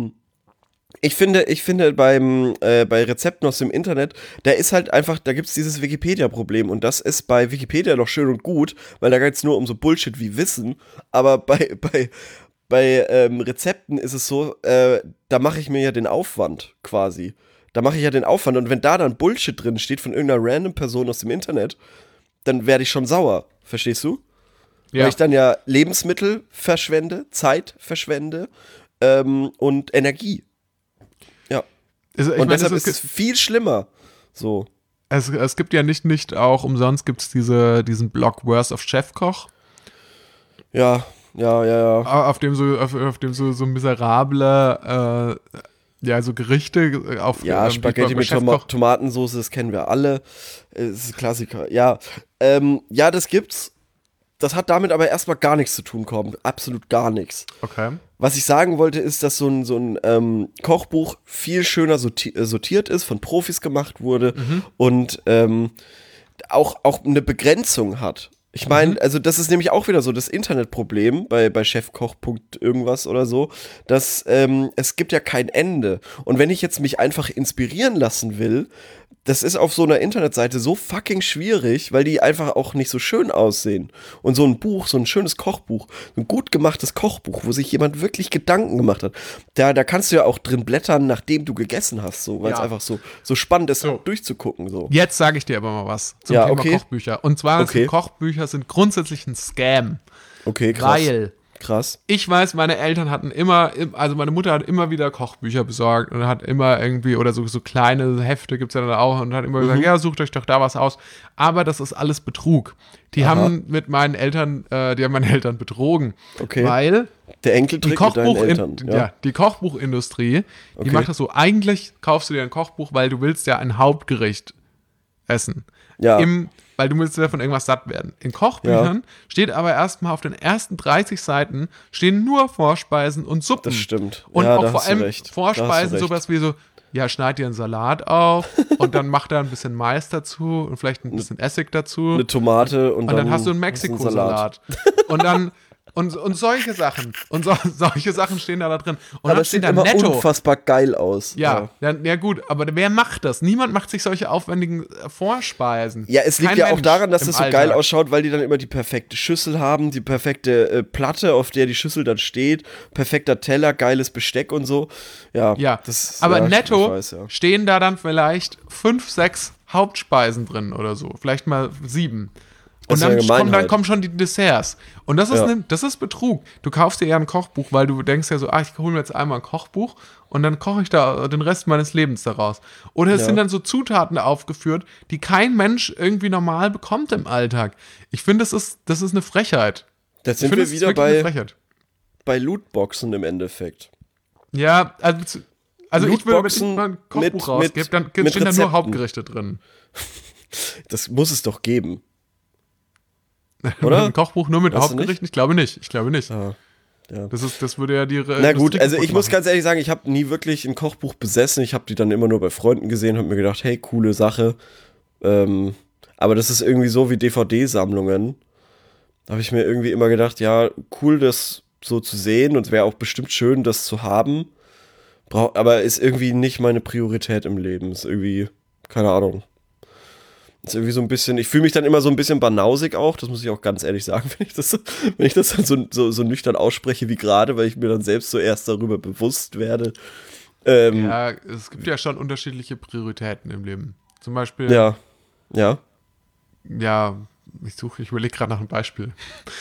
ich finde bei Rezepten aus dem Internet, da ist halt einfach, da gibt es dieses Wikipedia-Problem und das ist bei Wikipedia noch schön und gut, weil da geht es nur um so Bullshit wie Wissen, aber bei Rezepten ist es so, da mache ich mir ja den Aufwand quasi. Da mache ich ja den Aufwand und wenn da dann Bullshit drin steht von irgendeiner random Person aus dem Internet, dann werde ich schon sauer. Verstehst du? Ja. Weil ich dann ja Lebensmittel verschwende, Zeit verschwende und Energie. Ja. Ich Und meine, deshalb ist es viel schlimmer. So. es gibt ja nicht auch umsonst gibt es diesen Blog Worst of Chefkoch, Ja. auf dem so miserable so Gerichte auf Ja, wie Spaghetti bei mit Chefkoch. Tomatensauce, das kennen wir alle. Das ist ein Klassiker. Ja, ja, das gibt's. Das hat damit aber erstmal gar nichts zu tun, Korben. Absolut gar nichts. Okay. Was ich sagen wollte, ist, dass so ein Kochbuch viel schöner sortiert ist, von Profis gemacht wurde und auch eine Begrenzung hat. Ich meine, also das ist nämlich auch wieder so das Internetproblem bei Chefkoch. Irgendwas oder so, dass es gibt ja kein Ende. Und wenn ich jetzt mich einfach inspirieren lassen will, das ist auf so einer Internetseite so fucking schwierig, weil die einfach auch nicht so schön aussehen. Und so ein Buch, so ein schönes Kochbuch, ein gut gemachtes Kochbuch, wo sich jemand wirklich Gedanken gemacht hat, da kannst du ja auch drin blättern, nachdem du gegessen hast, so, weil es Ja. einfach so spannend ist, So. durchzugucken. So. Jetzt sage ich dir aber mal was zum Ja, Thema okay. Kochbücher. Und zwar Okay. Kochbücher sind grundsätzlich ein Scam. Okay, krass. Weil Krass. ich weiß, meine Eltern hatten also meine Mutter hat immer wieder Kochbücher besorgt und hat immer irgendwie, oder so kleine Hefte gibt es ja dann auch und hat immer gesagt, ja, sucht euch doch da was aus. Aber das ist alles Betrug. Die haben meine Eltern betrogen. Okay. Weil Der Enkeltrick mit deinen Eltern. die Kochbuchindustrie, die Okay. macht das so, eigentlich kaufst du dir ein Kochbuch, weil du willst ja ein Hauptgericht essen. Ja. Weil du willst ja von irgendwas satt werden. In Kochbüchern steht aber erstmal auf den ersten 30 Seiten stehen nur Vorspeisen und Suppen. Das stimmt. Und Ja, auch da vor hast du allem recht. Da hast Vorspeisen, du recht. sowas wie so Ja, schneid dir einen Salat auf und dann mach da ein bisschen Mais dazu und vielleicht ein bisschen Essig dazu. Eine Tomate und dann hast du einen Mexiko-Salat. Und dann und solche Sachen. Und solche Sachen stehen da drin. Und aber dann das sieht steht da immer netto. unfassbar geil aus. Ja, gut, aber wer macht das? Niemand macht sich solche aufwendigen Vorspeisen. Ja, es liegt Kein ja auch Mensch daran, dass im es so Alltag. geil ausschaut, weil die dann immer die perfekte Schüssel haben, die perfekte Platte, auf der die Schüssel dann steht, perfekter Teller, geiles Besteck und so. Ja, aber ja, netto ich weiß, ja. stehen da dann vielleicht 5, 6 Hauptspeisen drin oder so. Vielleicht mal 7. Und dann kommen schon die Desserts. Und das ist Betrug. Du kaufst dir ja ein Kochbuch, weil du denkst ja so, ich hole mir jetzt einmal ein Kochbuch und dann koche ich da den Rest meines Lebens daraus. Oder es sind dann so Zutaten aufgeführt, die kein Mensch irgendwie normal bekommt im Alltag. Ich finde, das ist eine Frechheit. Da sind wir wieder bei Lootboxen im Endeffekt. Ja, also ich würde, wenn ich mal ein Kochbuch rausgebe, dann stehen da nur Hauptgerichte drin. Das muss es doch geben. Oder? Ein Kochbuch nur mit Hauptgerichten? Ich glaube nicht. Ja. Das würde ja die Na gut, also ich muss ganz ehrlich sagen, ich habe nie wirklich ein Kochbuch besessen. Ich habe die dann immer nur bei Freunden gesehen und habe mir gedacht, hey, coole Sache. Aber das ist irgendwie so wie DVD-Sammlungen. Da habe ich mir irgendwie immer gedacht, ja, cool, das so zu sehen und es wäre auch bestimmt schön, das zu haben. Aber ist irgendwie nicht meine Priorität im Leben. Ist irgendwie, keine Ahnung. Ist irgendwie so ein bisschen, ich fühle mich dann immer so ein bisschen banausig auch, das muss ich auch ganz ehrlich sagen, wenn ich das dann so nüchtern ausspreche wie gerade, weil ich mir dann selbst so erst darüber bewusst werde. Ja, es gibt ja schon unterschiedliche Prioritäten im Leben. Zum Beispiel. Ja. Ja, ich überlege gerade nach einem Beispiel.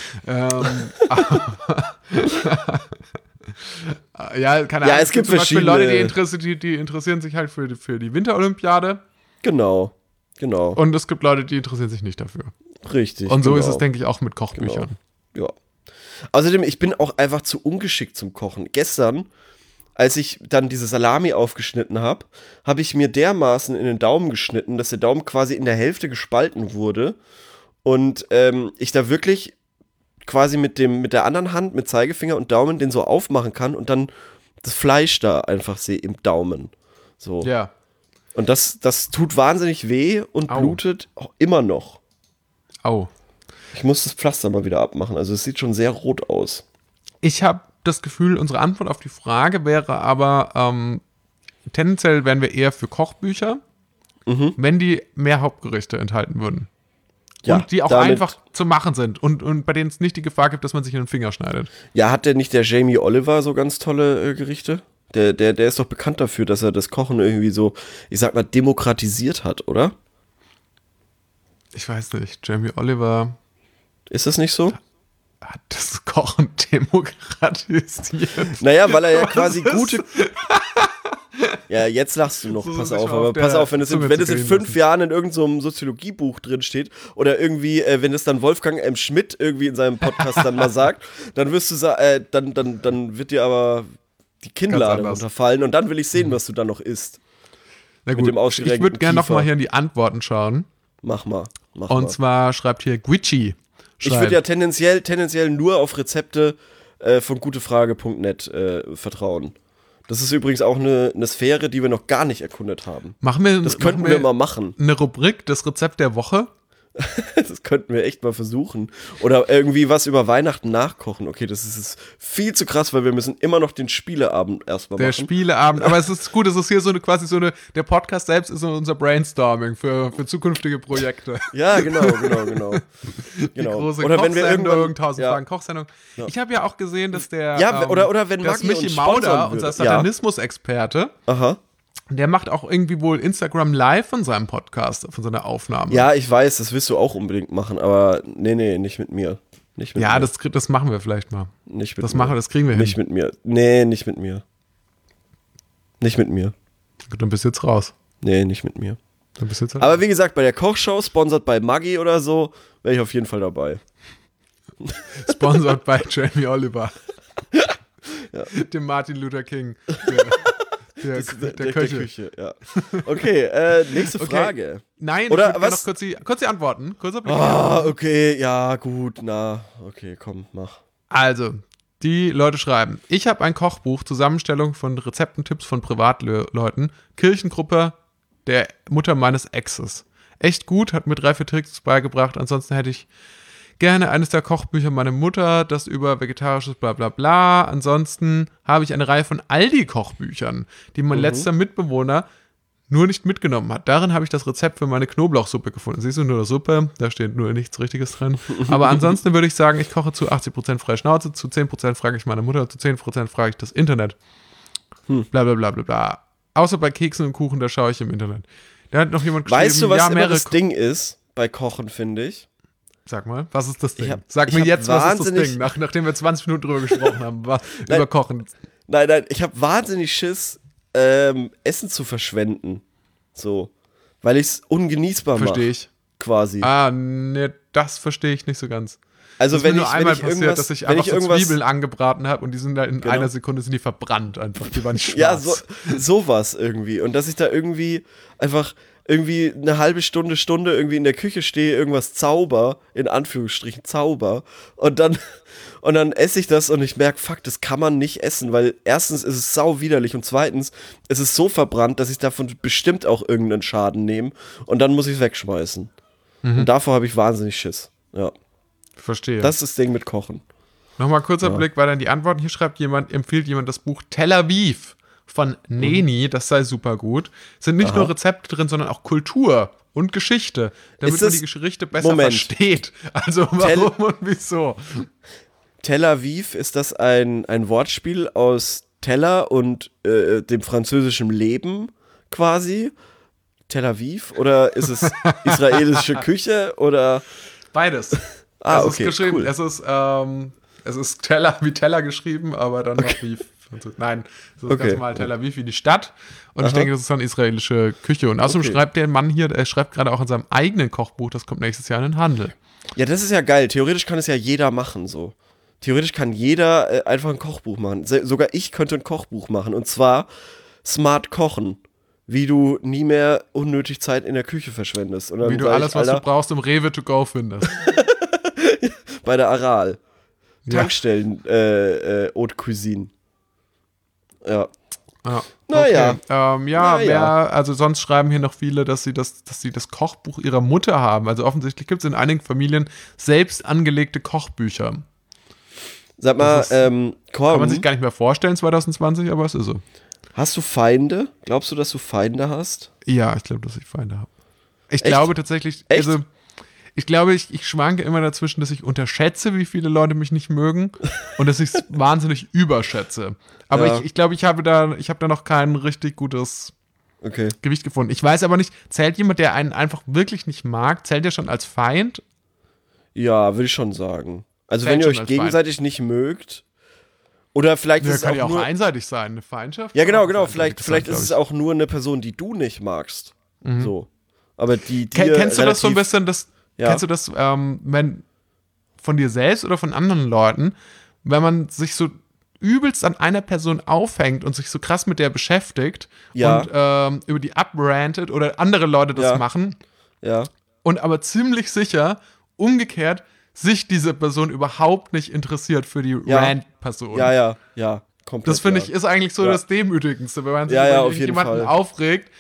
Ja, keine Ahnung. Es gibt zum Beispiel verschiedene Leute, die interessieren sich halt für die Winterolympiade. Genau. Und es gibt Leute, die interessieren sich nicht dafür. Richtig. Und so ist es, denke ich, auch mit Kochbüchern. Genau. Ja. Außerdem, ich bin auch einfach zu ungeschickt zum Kochen. Gestern, als ich dann diese Salami aufgeschnitten habe, habe ich mir dermaßen in den Daumen geschnitten, dass der Daumen quasi in der Hälfte gespalten wurde. Und ich da wirklich quasi mit der anderen Hand, mit Zeigefinger und Daumen, den so aufmachen kann und dann das Fleisch da einfach sehe im Daumen. So. Ja. Und das tut wahnsinnig weh und blutet auch immer noch. Au. Ich muss das Pflaster mal wieder abmachen. Also es sieht schon sehr rot aus. Ich habe das Gefühl, unsere Antwort auf die Frage wäre aber, tendenziell wären wir eher für Kochbücher, wenn die mehr Hauptgerichte enthalten würden. Ja, und die auch einfach zu machen sind und bei denen es nicht die Gefahr gibt, dass man sich in den Finger schneidet. Ja, hat der nicht der Jamie Oliver so ganz tolle Gerichte? Der ist doch bekannt dafür, dass er das Kochen irgendwie so, ich sag mal, demokratisiert hat, oder? Ich weiß nicht, Jamie Oliver. Ist das nicht so? Hat das Kochen demokratisiert. Naja, weil er ja quasi gute... Ja, jetzt lachst du noch, So pass sich auf. auf Aber der pass auf, wenn es Zunge in zergehen 5 lassen. Jahren in irgendeinem so Soziologiebuch drin steht oder irgendwie, wenn es dann Wolfgang M. Schmidt irgendwie in seinem Podcast dann mal sagt, dann wirst du dann wird dir aber die Kinnlade runterfallen und dann will ich sehen, was du dann noch isst. Na Mit gut, dem ausgerenkten ich würde gerne noch Kiefer. mal hier in die Antworten schauen. Mach mal. Und zwar schreibt hier Guicci. Ich würde ja tendenziell nur auf Rezepte von gutefrage.net vertrauen. Das ist übrigens auch eine Sphäre, die wir noch gar nicht erkundet haben. Das könnten wir mal machen. Eine Rubrik, das Rezept der Woche. Das könnten wir echt mal versuchen. Oder irgendwie was über Weihnachten nachkochen. Okay, das ist viel zu krass, weil wir müssen immer noch den Spieleabend erstmal machen. Der Spieleabend. Aber es ist gut, es ist hier der Podcast selbst ist so unser Brainstorming für zukünftige Projekte. Ja, genau. Die große Oder wenn wir Kochsendung, 1000 ja. Fragen Kochsendung. Ja. Ich habe ja auch gesehen, dass der oder wenn dass Maggi Michi uns Mauder, sponsern unser würde. Satanismus-Experte, Aha. der macht auch irgendwie wohl Instagram Live von seinem Podcast, von seiner Aufnahme. Ja, ich weiß, das willst du auch unbedingt machen, aber nee, nicht mit mir. Nicht mit mir. Das machen wir vielleicht mal. Nicht mit Das mir. das kriegen wir hin. Nicht mit mir. Nee, nicht mit mir. Nicht mit mir. Gut, dann bist du jetzt raus. Nee, nicht mit mir. Dann bist du jetzt Aber wie gesagt, bei der Kochshow, sponsert bei Maggi oder so, wäre ich auf jeden Fall dabei. Sponsored bei Jamie Oliver. Ja. Dem Martin Luther King. Der Der Köche. Küche, ja. Okay, nächste Okay. Frage. Nein, Oder ich würde was? noch kurz die Antworten. Kurzer Blick. Ah, okay, ja, gut, okay, komm, mach. Also, Die Leute schreiben, ich habe ein Kochbuch, Zusammenstellung von Rezepten, Tipps von Privatleuten, Kirchengruppe der Mutter meines Exes. Echt gut, hat mir 3, 4 Tricks beigebracht, ansonsten hätte ich gerne eines der Kochbücher meiner Mutter, das über vegetarisches bla bla bla. Ansonsten habe ich eine Reihe von Aldi-Kochbüchern, die mein letzter Mitbewohner nur nicht mitgenommen hat. Darin habe ich das Rezept für meine Knoblauchsuppe gefunden. Siehst du, nur eine Suppe, da steht nur nichts Richtiges drin. Aber ansonsten würde ich sagen, ich koche zu 80% freie Schnauze, zu 10% frage ich meine Mutter, zu 10% frage ich das Internet. Bla bla bla bla bla. Außer bei Keksen und Kuchen, da schaue ich im Internet. Da hat noch jemand geschrieben, weißt du, was immer das Ding ist bei Kochen, finde ich? Sag mal, was ist das Ding? Sag mir jetzt, was ist das Ding, nachdem wir 20 Minuten drüber gesprochen haben, über Kochen. Nein, ich habe wahnsinnig Schiss, Essen zu verschwenden. So. Weil ich es ungenießbar mache. Verstehe ich. Quasi. Ne, das verstehe ich nicht so ganz. Also das wenn ist mir ich, nur einmal wenn ich passiert, dass ich einfach so Zwiebeln angebraten habe und die sind da in einer Sekunde sind die verbrannt einfach. Die waren schwarz. Ja, sowas irgendwie. Und dass ich da irgendwie einfach irgendwie eine halbe Stunde irgendwie in der Küche stehe, irgendwas zauber, in Anführungsstrichen zauber, und dann esse ich das und ich merke, fuck, das kann man nicht essen, weil erstens ist es sau widerlich und zweitens ist es so verbrannt, dass ich davon bestimmt auch irgendeinen Schaden nehme und dann muss ich es wegschmeißen. Und davor habe ich wahnsinnig Schiss. Ja. Verstehe. Das ist das Ding mit Kochen. Nochmal kurzer Blick weiter in die Antworten. Hier empfiehlt jemand das Buch Tel Aviv von Neni, das sei super gut. Sind nicht nur Rezepte drin, sondern auch Kultur und Geschichte, damit man die Gerichte besser versteht. Also warum und wieso? Tel Aviv, ist das ein Wortspiel aus Teller und dem französischen Leben quasi? Tel Aviv? Oder ist es israelische Küche? Oder? Beides. Okay, ist geschrieben. Cool. Es ist Teller wie Teller geschrieben, aber dann noch wie. Nein, es ist ganz normal Tel Aviv wie die Stadt. Und ich denke, das ist dann israelische Küche. Und außerdem schreibt der Mann hier, er schreibt gerade auch in seinem eigenen Kochbuch, das kommt nächstes Jahr in den Handel. Ja, das ist ja geil. Theoretisch kann es ja jeder machen, so. Theoretisch kann jeder einfach ein Kochbuch machen. Sogar ich könnte ein Kochbuch machen. Und zwar Smart Kochen. Wie du nie mehr unnötig Zeit in der Küche verschwendest. Und dann wie du alles, was du brauchst, im Rewe to go findest. Bei der Aral. Tankstellen, Haute Cuisine. Ja. Naja. Okay. Also sonst schreiben hier noch viele, dass sie das Kochbuch ihrer Mutter haben. Also offensichtlich gibt es in einigen Familien selbst angelegte Kochbücher. Sag mal, kann man sich gar nicht mehr vorstellen 2020, aber es ist so. Hast du Feinde? Glaubst du, dass du Feinde hast? Ja, ich glaube, dass ich Feinde habe. Ich glaube tatsächlich, also ich glaube, ich schwanke immer dazwischen, dass ich unterschätze, wie viele Leute mich nicht mögen und dass ich es wahnsinnig überschätze. Aber ich glaube, ich habe da noch kein richtig gutes Gewicht gefunden. Ich weiß aber nicht, zählt jemand, der einen einfach wirklich nicht mag, zählt der schon als Feind? Ja, will ich schon sagen. Also wenn ihr euch gegenseitig nicht mögt, oder vielleicht ist es kann auch ja auch nur einseitig sein, eine Feindschaft. Ja, genau. Vielleicht ist es auch nur eine Person, die du nicht magst. So. Aber die kennst du das so ein bisschen, kennst du das, wenn von dir selbst oder von anderen Leuten, wenn man sich so übelst an einer Person aufhängt und sich so krass mit der beschäftigt und über die abrantet oder andere Leute das machen und aber ziemlich sicher umgekehrt sich diese Person überhaupt nicht interessiert für die Rant-Person. Ja, komplett. Das finde ich ist eigentlich so das Demütigendste, wenn man sich über jemanden aufregt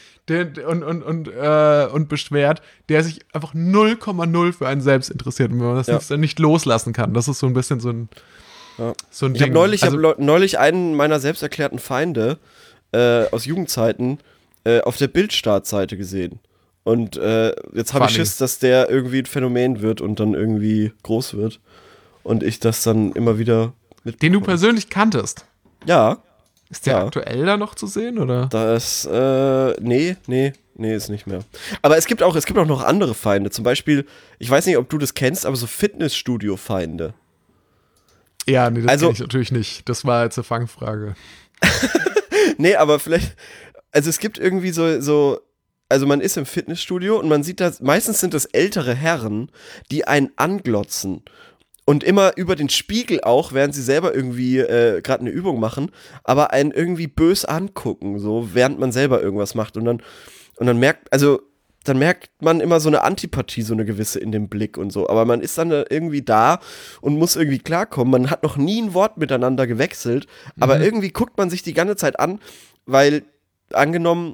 und beschwert, der sich einfach 0,0 für einen selbst interessiert und wenn man das nicht loslassen kann. Das ist so ein bisschen so ein Ding. Ich habe neulich einen meiner selbsterklärten Feinde aus Jugendzeiten auf der Bild-Startseite gesehen. Und jetzt habe ich Schiss, dass der irgendwie ein Phänomen wird und dann irgendwie groß wird. Und ich das dann immer wieder mitbekomme. Den du persönlich kanntest? Ja. Ist der aktuell da noch zu sehen, oder? Das, nee, ist nicht mehr. Aber es gibt auch noch andere Feinde. Zum Beispiel, ich weiß nicht, ob du das kennst, aber so Fitnessstudio-Feinde. Ja, nee, das kenne ich natürlich nicht. Das war jetzt eine Fangfrage. Nee, aber vielleicht, also es gibt irgendwie so, also man ist im Fitnessstudio und man sieht da, meistens sind das ältere Herren, die einen anglotzen. Und immer über den Spiegel auch, während sie selber irgendwie gerade eine Übung machen, aber einen irgendwie bös angucken, so während man selber irgendwas macht. Und dann merkt, also dann merkt man immer so eine Antipathie, so eine gewisse in dem Blick und so. Aber man ist dann irgendwie da und muss irgendwie klarkommen. Man hat noch nie ein Wort miteinander gewechselt, aber irgendwie guckt man sich die ganze Zeit an, weil angenommen,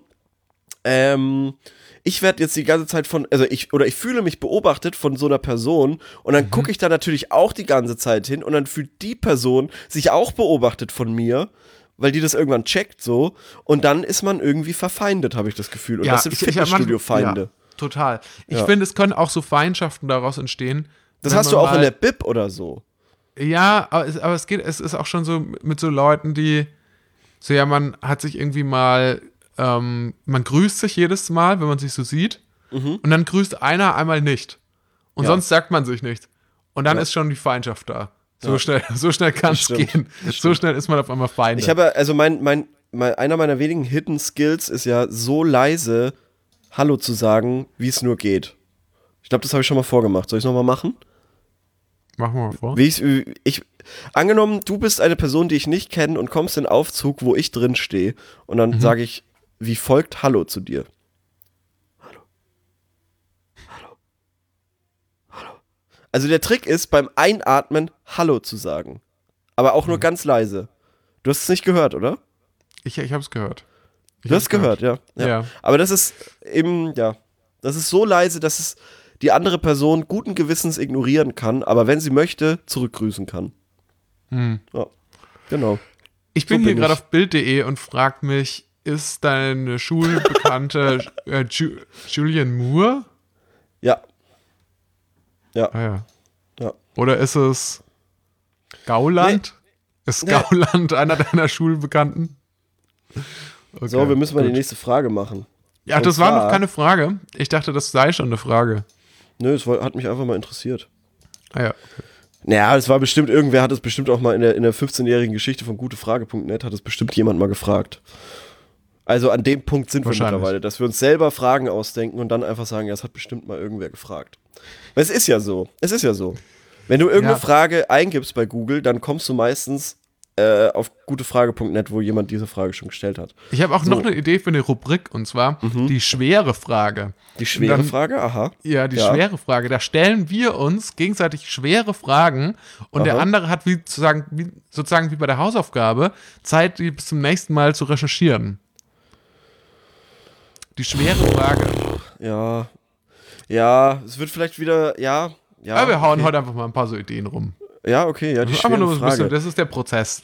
ich werde jetzt die ganze Zeit ich fühle mich beobachtet von so einer Person und dann gucke ich da natürlich auch die ganze Zeit hin und dann fühlt die Person sich auch beobachtet von mir, weil die das irgendwann checkt so und dann ist man irgendwie verfeindet, habe ich das Gefühl. Und das sind Fitnessstudio-Feinde. Ja, total. Ich finde, es können auch so Feindschaften daraus entstehen. Das hast du auch in der Bib oder so. Ja, aber es ist auch schon so mit so Leuten, die so, ja, man hat sich irgendwie mal, man grüßt sich jedes Mal, wenn man sich so sieht und dann grüßt einer einmal nicht und sonst sagt man sich nicht und dann ist schon die Feindschaft da. So schnell kann es gehen. So schnell ist man auf einmal Feinde. Ich habe, also einer meiner wenigen Hidden Skills ist ja so leise Hallo zu sagen, wie es nur geht. Ich glaube, das habe ich schon mal vorgemacht. Soll ich es nochmal machen? Machen wir mal vor. Angenommen, du bist eine Person, die ich nicht kenne und kommst in einen Aufzug, wo ich drin stehe und dann sage ich, wie folgt Hallo zu dir. Also der Trick ist, beim Einatmen Hallo zu sagen. Aber auch nur ganz leise. Du hast es nicht gehört, oder? Ich habe es gehört. Du hast es gehört, ja. Aber das ist eben, das ist so leise, dass es die andere Person guten Gewissens ignorieren kann, aber wenn sie möchte, zurückgrüßen kann. Ja, genau. Ich bin hier gerade auf Bild.de und frage mich, ist deine Schulbekannte Julian Moore? Ja. Ja. Oder ist es Gauland? Nee. Ist Gauland einer deiner Schulbekannten? Okay, so, wir müssen mal die nächste Frage machen. Ja, das war noch keine Frage. Ich dachte, das sei schon eine Frage. Nö, es hat mich einfach mal interessiert. Ah ja. Naja, es war bestimmt, irgendwer hat es bestimmt auch mal in der 15-jährigen Geschichte von gutefrage.net hat es bestimmt jemand mal gefragt. Also an dem Punkt sind wir mittlerweile, dass wir uns selber Fragen ausdenken und dann einfach sagen, ja, es hat bestimmt mal irgendwer gefragt. Weil es ist ja so. Wenn du irgendeine Frage eingibst bei Google, dann kommst du meistens auf gutefrage.net, wo jemand diese Frage schon gestellt hat. Ich habe auch noch eine Idee für eine Rubrik, und zwar die schwere Frage. Die schwere Frage? Aha. Ja, die schwere Frage. Da stellen wir uns gegenseitig schwere Fragen und der andere hat sozusagen wie bei der Hausaufgabe Zeit, die bis zum nächsten Mal zu recherchieren. Die schwere Frage. Ja, es wird vielleicht wieder, ja. Aber wir hauen heute einfach mal ein paar so Ideen rum. Ja, okay, ja, die schwere Frage. Das ist der Prozess.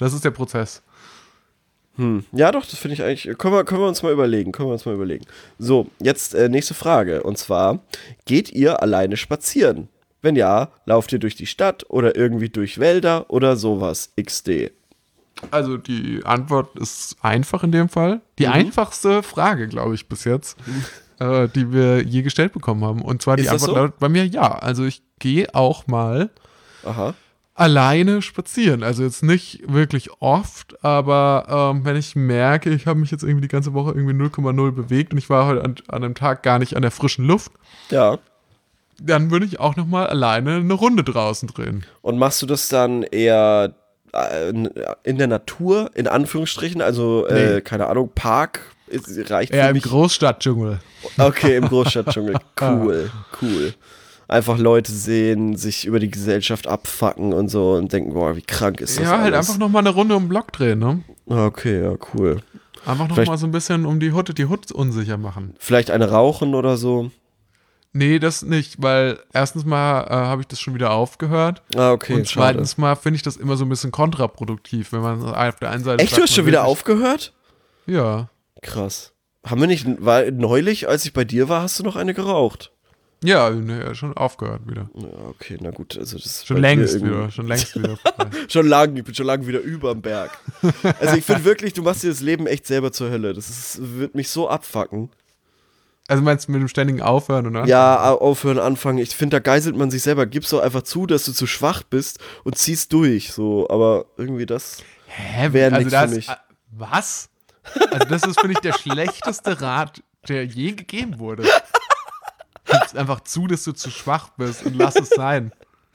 Ja, doch, das finde ich eigentlich, können wir uns mal überlegen. So, jetzt nächste Frage. Und zwar, geht ihr alleine spazieren? Wenn ja, lauft ihr durch die Stadt oder irgendwie durch Wälder oder sowas? XD. Also die Antwort ist einfach in dem Fall. Die einfachste Frage, glaube ich, bis jetzt, die wir je gestellt bekommen haben. Und zwar die Antwort lautet bei mir ja. Also ich gehe auch mal alleine spazieren. Also jetzt nicht wirklich oft, aber wenn ich merke, ich habe mich jetzt irgendwie die ganze Woche irgendwie 0,0 bewegt und ich war heute an einem Tag gar nicht an der frischen Luft, dann würde ich auch nochmal alleine eine Runde draußen drehen. Und machst du das dann eher in der Natur, in Anführungsstrichen, also keine Ahnung, Park, reicht ja, für mich. Im Großstadtdschungel. Okay, im Großstadtdschungel, cool. Einfach Leute sehen, sich über die Gesellschaft abfacken und so und denken, boah, wie krank ist das Ja, halt alles. einfach nochmal eine Runde um den Block drehen, ne? Okay, ja, cool. Einfach nochmal so ein bisschen um die Hut unsicher machen. Vielleicht eine rauchen oder so? Nee, das nicht, weil erstens mal habe ich das schon wieder aufgehört. Okay, und zweitens mal finde ich das immer so ein bisschen kontraproduktiv, wenn man auf der einen Seite echt, du hast schon wieder aufgehört? Ja. Krass. Haben wir nicht, neulich, als ich bei dir war, hast du noch eine geraucht? Ja, nee, schon aufgehört wieder. Ja, okay, na gut, also das ist schon längst wieder. Ich bin schon lange wieder überm Berg. Also ich finde wirklich, du machst dir das Leben echt selber zur Hölle. Wird mich so abfucken. Also meinst du mit dem ständigen Aufhören und Anfangen? Ja, aufhören, anfangen. Ich finde, da geißelt man sich selber. Gib's doch einfach zu, dass du zu schwach bist und ziehst durch. So, aber irgendwie das wäre nichts für mich. Was? Also das ist, finde ich, der schlechteste Rat, der je gegeben wurde. Gib's einfach zu, dass du zu schwach bist und lass es sein.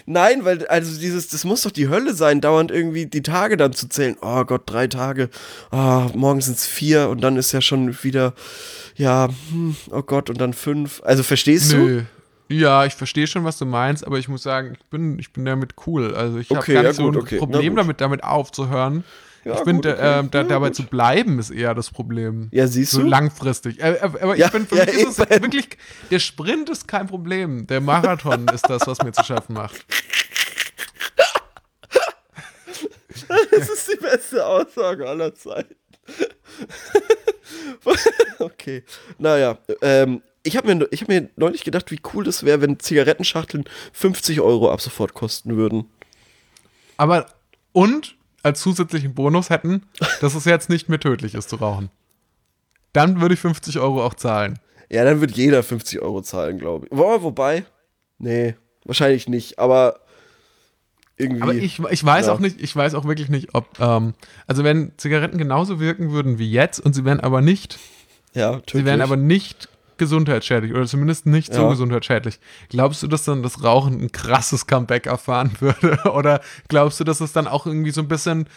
Nein, weil, also das muss doch die Hölle sein, dauernd irgendwie die Tage dann zu zählen. Oh Gott, 3 Tage, morgen sind es 4 und dann ist ja schon wieder, oh Gott, und dann 5. Also verstehst du? Ja, ich verstehe schon, was du meinst, aber ich muss sagen, ich bin damit cool. Also ich habe Okay, gar ja nicht so ein gut, okay. Problem Na gut. damit aufzuhören. Ja, Ich finde, gut, okay. dabei gut. zu bleiben ist eher das Problem. Ja, siehst so du? langfristig. Aber Ja, ich finde, für ja, mich ist es eben. wirklich, der Sprint ist kein Problem. Der Marathon ist das, was mir zu schaffen macht. Das ist die beste Aussage aller Zeiten. Okay, naja, ich hab mir neulich gedacht, wie cool das wäre, wenn Zigarettenschachteln 50 € ab sofort kosten würden. Aber, und als zusätzlichen Bonus hätten, dass es jetzt nicht mehr tödlich ist zu rauchen. Dann würde ich 50 € auch zahlen. Ja, dann wird jeder 50 € zahlen, glaube ich. Wobei, nee, wahrscheinlich nicht, aber irgendwie. Aber ich weiß auch nicht, ich weiß auch wirklich nicht, ob, also wenn Zigaretten genauso wirken würden wie jetzt und sie wären aber nicht gesundheitsschädlich oder zumindest nicht so gesundheitsschädlich. Glaubst du, dass dann das Rauchen ein krasses Comeback erfahren würde? Oder glaubst du, dass es dann auch irgendwie so ein bisschen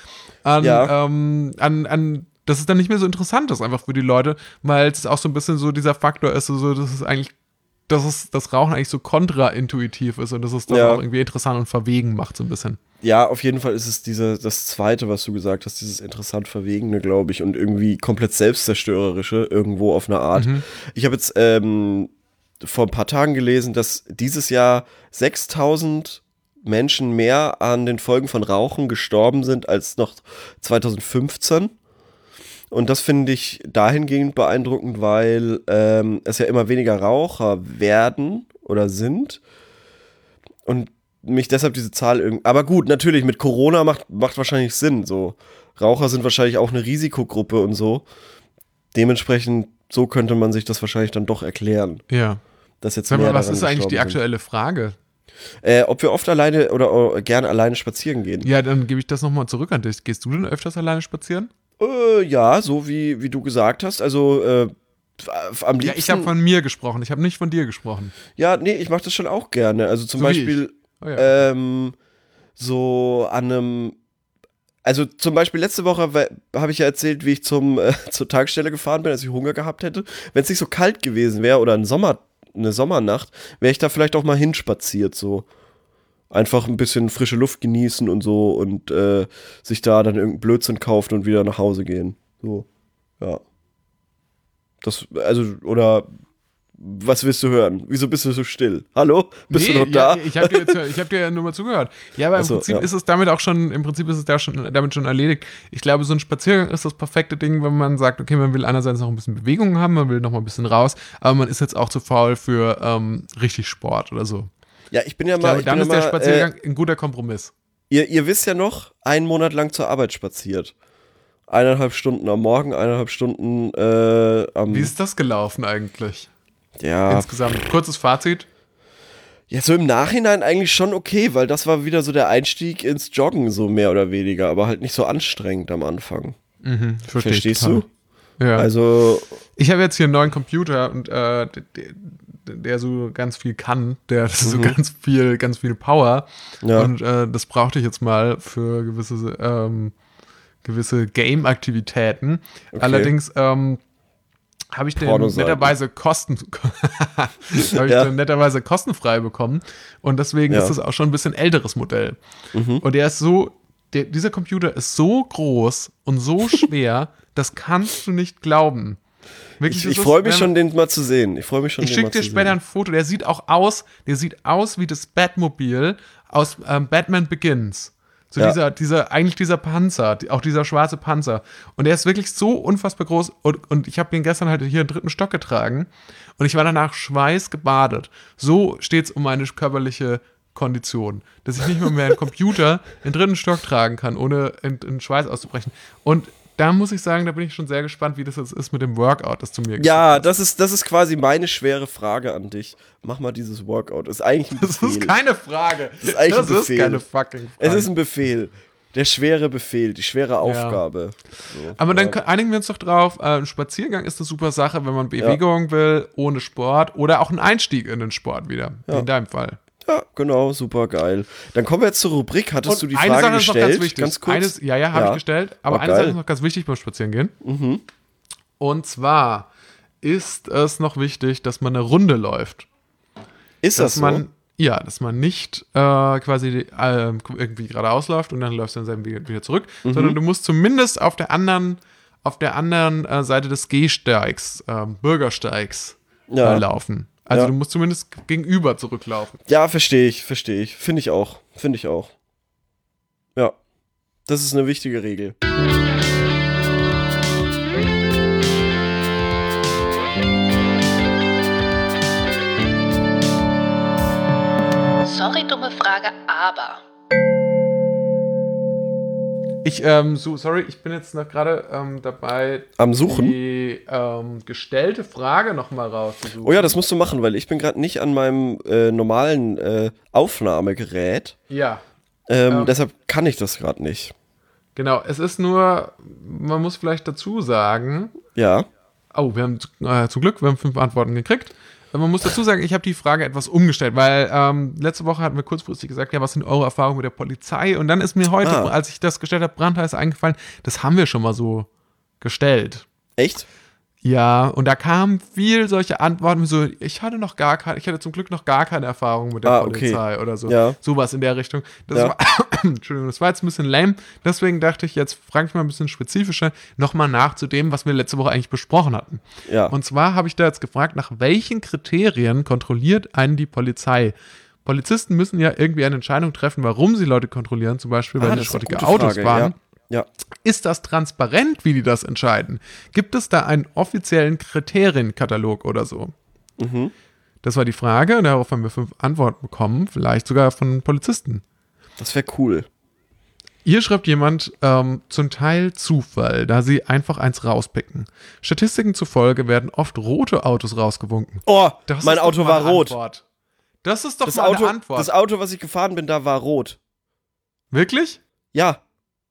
dass es dann nicht mehr so interessant ist einfach für die Leute, weil es auch so ein bisschen so dieser Faktor ist, so, dass es eigentlich, dass das Rauchen eigentlich so kontraintuitiv ist und dass es dann auch irgendwie interessant und verwegen macht so ein bisschen. Ja, auf jeden Fall ist es das Zweite, was du gesagt hast, dieses interessant Verwegene, glaube ich, und irgendwie komplett selbstzerstörerische, irgendwo auf eine Art. Ich habe jetzt vor ein paar Tagen gelesen, dass dieses Jahr 6.000 Menschen mehr an den Folgen von Rauchen gestorben sind als noch 2015. Und das finde ich dahingehend beeindruckend, weil es ja immer weniger Raucher werden oder sind. Und mich deshalb diese Zahl irgendwie. Aber gut, natürlich, mit Corona macht wahrscheinlich Sinn. So, Raucher sind wahrscheinlich auch eine Risikogruppe und so. Dementsprechend, so könnte man sich das wahrscheinlich dann doch erklären. Ja. Dass jetzt Sag mal, mehr was daran ist eigentlich die gestorben aktuelle Frage? sind. Ob wir oft alleine oder gerne alleine spazieren gehen. Ja, dann gebe ich das nochmal zurück an dich. Gehst du denn öfters alleine spazieren? Ja, so wie du gesagt hast. Also, am liebsten. Ja, ich habe von mir gesprochen. Ich habe nicht von dir gesprochen. Ja, nee, ich mache das schon auch gerne. Also zum So wie Beispiel ich. so an einem. Also zum Beispiel letzte Woche habe ich ja erzählt, wie ich zur Tankstelle gefahren bin, als ich Hunger gehabt hätte. Wenn es nicht so kalt gewesen wäre oder eine Sommernacht, wäre ich da vielleicht auch mal hinspaziert, so. Einfach ein bisschen frische Luft genießen und so und sich da dann irgendeinen Blödsinn kaufen und wieder nach Hause gehen. So, ja. Oder was willst du hören? Wieso bist du so still? Hallo? Bist du noch da? Ich hab dir ja nur mal zugehört. Ja, aber im Prinzip ist es damit schon erledigt. Ich glaube, so ein Spaziergang ist das perfekte Ding, wenn man sagt, okay, man will einerseits noch ein bisschen Bewegung haben, man will noch mal ein bisschen raus, aber man ist jetzt auch zu faul für richtig Sport oder so. Ja, ich glaube, dann ist der Spaziergang ein guter Kompromiss. Ihr wisst ja noch, 1 Monat lang zur Arbeit spaziert. 1,5 Stunden am Morgen, 1,5 Stunden am... Wie ist das gelaufen eigentlich? Ja. Insgesamt. Kurzes Fazit. Ja, so im Nachhinein eigentlich schon okay, weil das war wieder so der Einstieg ins Joggen, so mehr oder weniger, aber halt nicht so anstrengend am Anfang. Verstehst du? Ja. Also... Ich habe jetzt hier einen neuen Computer und der so ganz viel kann, der hat so ganz viel Power. Ja. Und das brauchte ich jetzt mal für gewisse Game-Aktivitäten. Okay. Allerdings habe ich den netterweise kostenfrei bekommen. Und deswegen ist das auch schon ein bisschen älteres Modell. Und dieser Computer ist so groß und so schwer, das kannst du nicht glauben. Wirklich, ich freue mich schon, den mal zu sehen. Ich schicke dir später ein Foto. Der sieht aus wie das Batmobil aus Batman Begins. So dieser Panzer, auch dieser schwarze Panzer. Und der ist wirklich so unfassbar groß. Und ich habe den gestern halt hier im 3. Stock getragen. Und ich war danach schweißgebadet. So steht's um meine körperliche Kondition. Dass ich nicht mehr einen Computer im 3. Stock tragen kann, ohne in Schweiß auszubrechen. Und da muss ich sagen, da bin ich schon sehr gespannt, wie das jetzt ist mit dem Workout, das du mir gesagt hast. Das ist quasi meine schwere Frage an dich. Mach mal dieses Workout. Ist eigentlich ein Befehl. Das ist keine Frage. Das ist eigentlich ein Befehl. Ist keine fucking Frage. Es ist ein Befehl. Der schwere Befehl, die schwere Aufgabe. So, aber dann einigen wir uns doch drauf, ein Spaziergang ist eine super Sache, wenn man Bewegung will, ohne Sport oder auch einen Einstieg in den Sport wieder, wie in deinem Fall. Ja, genau, super geil. Dann kommen wir jetzt zur Rubrik. Hattest du die eine Frage Sache ist noch gestellt? ganz wichtig. Ganz kurz. Habe ich gestellt. Aber eine geil. Sache ist noch ganz wichtig beim Spazierengehen. Und zwar ist es noch wichtig, dass man eine Runde läuft. Ist das so? Ja, dass man nicht quasi irgendwie geradeaus läuft und dann läufst du dann wieder zurück, sondern du musst zumindest auf der anderen Seite des Gehsteigs, Bürgersteigs laufen. Also du musst zumindest gegenüber zurücklaufen. Ja, verstehe ich. Finde ich auch. Ja, das ist eine wichtige Regel. Sorry, dumme Frage, aber. Ich bin jetzt noch gerade dabei, am Suchen, die gestellte Frage nochmal rauszusuchen. Oh ja, das musst du machen, weil ich bin gerade nicht an meinem normalen Aufnahmegerät. Ja. Deshalb kann ich das gerade nicht. Genau, es ist nur, man muss vielleicht dazu sagen. Ja. Oh, wir haben zum Glück, wir haben 5 Antworten gekriegt. Man muss dazu sagen, ich habe die Frage etwas umgestellt, weil letzte Woche hatten wir kurzfristig gesagt, ja, was sind eure Erfahrungen mit der Polizei? Und dann ist mir heute, als ich das gestellt habe, brandheiß eingefallen, das haben wir schon mal so gestellt. Echt? Ja, und da kamen viel solche Antworten, wie so, ich hatte zum Glück noch gar keine Erfahrung mit der Polizei oder so. Ja. Sowas in der Richtung. Entschuldigung, das war jetzt ein bisschen lame. Deswegen dachte ich, jetzt frage ich mal ein bisschen spezifischer nochmal nach zu dem, was wir letzte Woche eigentlich besprochen hatten. Ja. Und zwar habe ich da jetzt gefragt, nach welchen Kriterien kontrolliert einen die Polizei? Polizisten müssen ja irgendwie eine Entscheidung treffen, warum sie Leute kontrollieren, zum Beispiel, weil sie schrottige Autos fahren. Ja. Ist das transparent, wie die das entscheiden? Gibt es da einen offiziellen Kriterienkatalog oder so? Das war die Frage und darauf haben wir 5 Antworten bekommen, vielleicht sogar von Polizisten. Das wäre cool. Hier schreibt jemand, zum Teil Zufall, da sie einfach eins rauspicken. Statistiken zufolge werden oft rote Autos rausgewunken. Oh, mein Auto war rot. Antwort. Das ist doch mal eine Antwort. Das Auto, was ich gefahren bin, da war rot. Wirklich? Ja.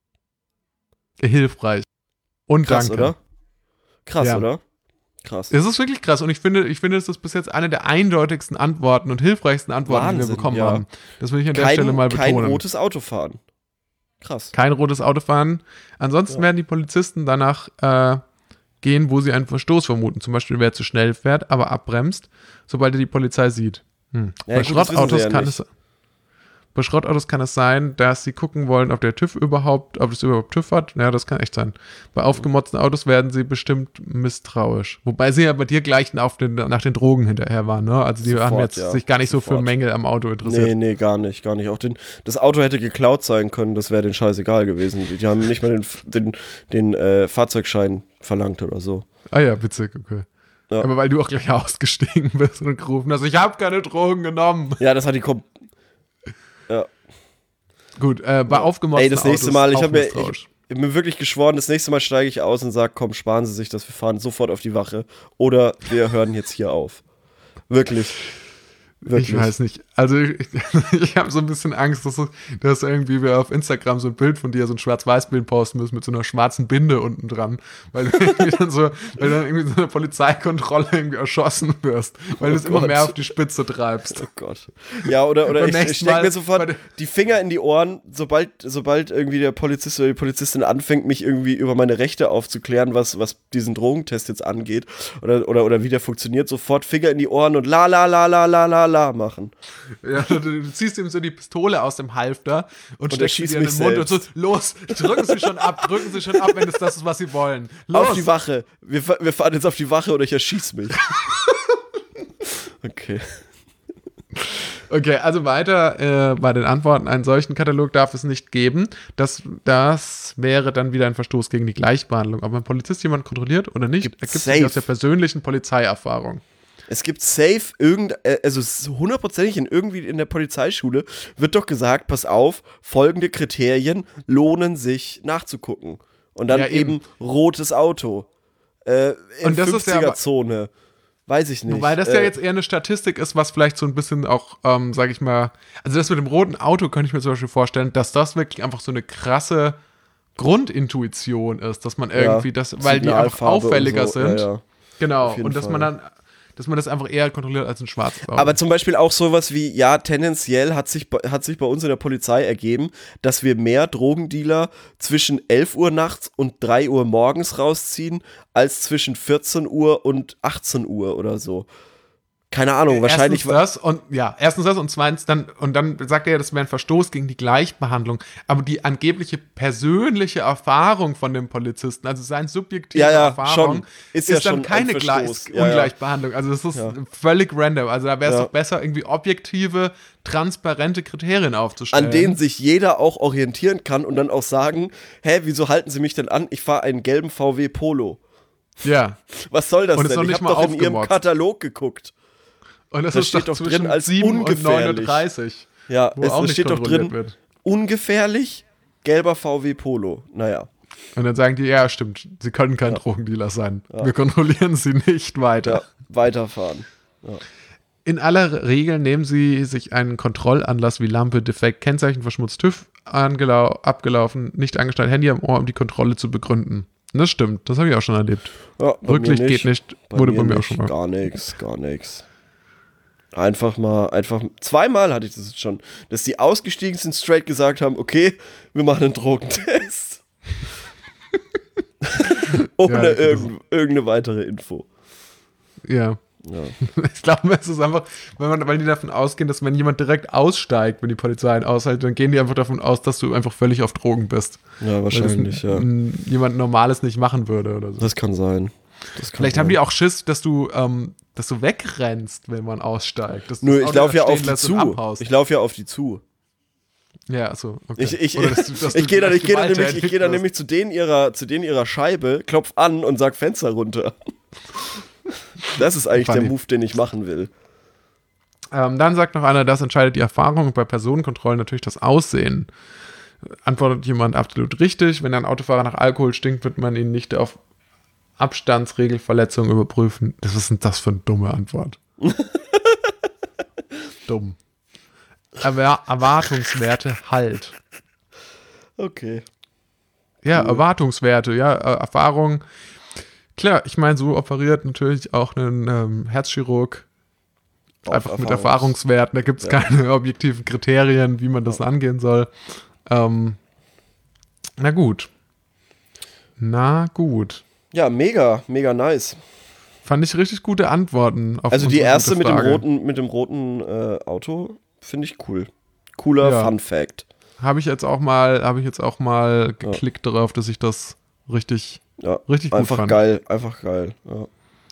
Hilfreich. Und krass, danke. Oder? Krass, ja. Oder? Krass. Es ist wirklich krass und ich finde, es ist bis jetzt eine der eindeutigsten Antworten und hilfreichsten Antworten, Wahnsinn, die wir bekommen haben. Das will ich an der Stelle mal betonen. Kein rotes Auto fahren. Krass. Kein rotes Auto fahren. Ansonsten werden die Polizisten danach gehen, wo sie einen Verstoß vermuten. Zum Beispiel, wer zu schnell fährt, aber abbremst, sobald er die Polizei sieht. Bei Schrottautos kann es sein, dass sie gucken wollen, ob das überhaupt TÜV hat. Ja, das kann echt sein. Bei aufgemotzten Autos werden sie bestimmt misstrauisch. Wobei sie ja bei dir gleich nach den Drogen hinterher waren, ne? Also die haben jetzt sich gar nicht so für Mängel am Auto interessiert. Nee, gar nicht. Auch das Auto hätte geklaut sein können, das wäre denen scheißegal gewesen. Die haben nicht mal den Fahrzeugschein verlangt oder so. Ah ja, witzig, okay. Ja. Aber weil du auch gleich ausgestiegen bist und gerufen hast, ich habe keine Drogen genommen. Ja, das hat die Ja. Gut, bei aufgemotzten das nächste Autos Mal, ich habe mir wirklich geschworen, das nächste Mal steige ich aus und sage, komm, sparen Sie sich das, wir fahren sofort auf die Wache. Oder wir hören jetzt hier auf. Wirklich. Ich weiß nicht. Also ich habe so ein bisschen Angst, dass irgendwie wir auf Instagram so ein Bild von dir, so ein Schwarz-Weiß-Bild posten müssen mit so einer schwarzen Binde unten dran, weil du irgendwie dann so eine Polizeikontrolle irgendwie erschossen wirst, weil du es immer mehr auf die Spitze treibst. Oh Gott. Ja, oder ich stecke mir sofort die Finger in die Ohren, sobald irgendwie der Polizist oder die Polizistin anfängt, mich irgendwie über meine Rechte aufzuklären, was diesen Drogentest jetzt angeht oder wie der funktioniert, sofort Finger in die Ohren und la machen. Ja, du ziehst ihm so die Pistole aus dem Halfter und steckst sie dir in den Mund selbst. und so, los, drücken Sie schon ab, wenn es das ist, was Sie wollen. Los. Auf die Wache. Wir fahren jetzt auf die Wache oder ich erschieß mich. Okay. Okay, also weiter bei den Antworten. Einen solchen Katalog darf es nicht geben. Das wäre dann wieder ein Verstoß gegen die Gleichbehandlung. Ob ein Polizist jemanden kontrolliert oder nicht, ergibt sich aus der persönlichen Polizeierfahrung. Es gibt safe hundertprozentig irgendwie in der Polizeischule wird doch gesagt, pass auf, folgende Kriterien lohnen sich nachzugucken. Und dann eben rotes Auto. In 50er-Zone. Weiß ich nicht. Wobei das ja jetzt eher eine Statistik ist, was vielleicht so ein bisschen auch, sag ich mal, also das mit dem roten Auto könnte ich mir zum Beispiel vorstellen, dass das wirklich einfach so eine krasse Grundintuition ist, dass man irgendwie weil die einfach auffälliger sind. Ja. Genau. Und dass man dann dass man das einfach eher kontrolliert als ein Schwarzbau. Aber zum Beispiel auch sowas wie, ja, tendenziell hat sich bei uns in der Polizei ergeben, dass wir mehr Drogendealer zwischen 11 Uhr nachts und 3 Uhr morgens rausziehen, als zwischen 14 Uhr und 18 Uhr oder so. Keine Ahnung, wahrscheinlich. Erstens das und zweitens dann sagt er ja, das wäre ein Verstoß gegen die Gleichbehandlung. Aber die angebliche persönliche Erfahrung von dem Polizisten, also seine subjektive Erfahrung, ist dann schon keine Ungleichbehandlung. Also das ist völlig random. Also da wäre es doch besser, irgendwie objektive, transparente Kriterien aufzustellen. An denen sich jeder auch orientieren kann und dann auch sagen, wieso halten Sie mich denn an? Ich fahre einen gelben VW Polo. Ja. Was soll das denn? Ich habe doch in Ihrem Katalog geguckt. Und das steht doch drin als 7 und 39. Ja, es steht doch drin, ungefährlich, gelber VW Polo. Naja. Und dann sagen die, ja, stimmt, Sie können kein Drogendealer sein. Ja. Wir kontrollieren Sie nicht weiter. Ja, weiterfahren. Ja. In aller Regel nehmen Sie sich einen Kontrollanlass wie Lampe, Defekt, Kennzeichen verschmutzt, TÜV abgelaufen, nicht angestellt, Handy am Ohr, um die Kontrolle zu begründen. Das stimmt, das habe ich auch schon erlebt. Ja, Rücklicht geht nicht, wurde bei mir auch schon mal. Gar nichts. Einfach zweimal hatte ich das jetzt schon, dass die ausgestiegen sind, straight gesagt haben, okay, wir machen einen Drogentest. Ohne irgendeine weitere Info. Ja. Ich glaube, es ist einfach, weil die davon ausgehen, dass wenn jemand direkt aussteigt, wenn die Polizei ihn aushält, dann gehen die einfach davon aus, dass du einfach völlig auf Drogen bist. Ja, wahrscheinlich, jemand Normales nicht machen würde oder so. Das kann sein. Vielleicht haben die auch Schiss, dass du wegrennst, wenn man aussteigt. Nö, ich laufe ja auf die zu. Ich laufe ja auf die zu. Ja, so. Okay. Ich gehe dann nämlich zu denen ihrer Scheibe, klopf an und sag Fenster runter. Das ist eigentlich der Move, den ich machen will. Dann sagt noch einer, das entscheidet die Erfahrung, bei Personenkontrollen natürlich das Aussehen. Antwortet jemand absolut richtig. Wenn ein Autofahrer nach Alkohol stinkt, wird man ihn nicht auf Abstandsregelverletzungen überprüfen. Was ist denn das für eine dumme Antwort? Dumm. Aber Erwartungswerte halt. Okay. Ja, cool. Erwartungswerte, Erfahrung. Klar, ich meine, so operiert natürlich auch ein Herzchirurg einfach mit Erfahrungswerten. Da gibt es keine objektiven Kriterien, wie man das angehen soll. Na gut. Ja, mega nice. Fand ich richtig gute Antworten. Also die erste mit dem roten Auto finde ich cool. Cooler Fun Fact. Habe ich jetzt auch mal geklickt darauf, dass ich das richtig gut fand. Einfach geil. Ja.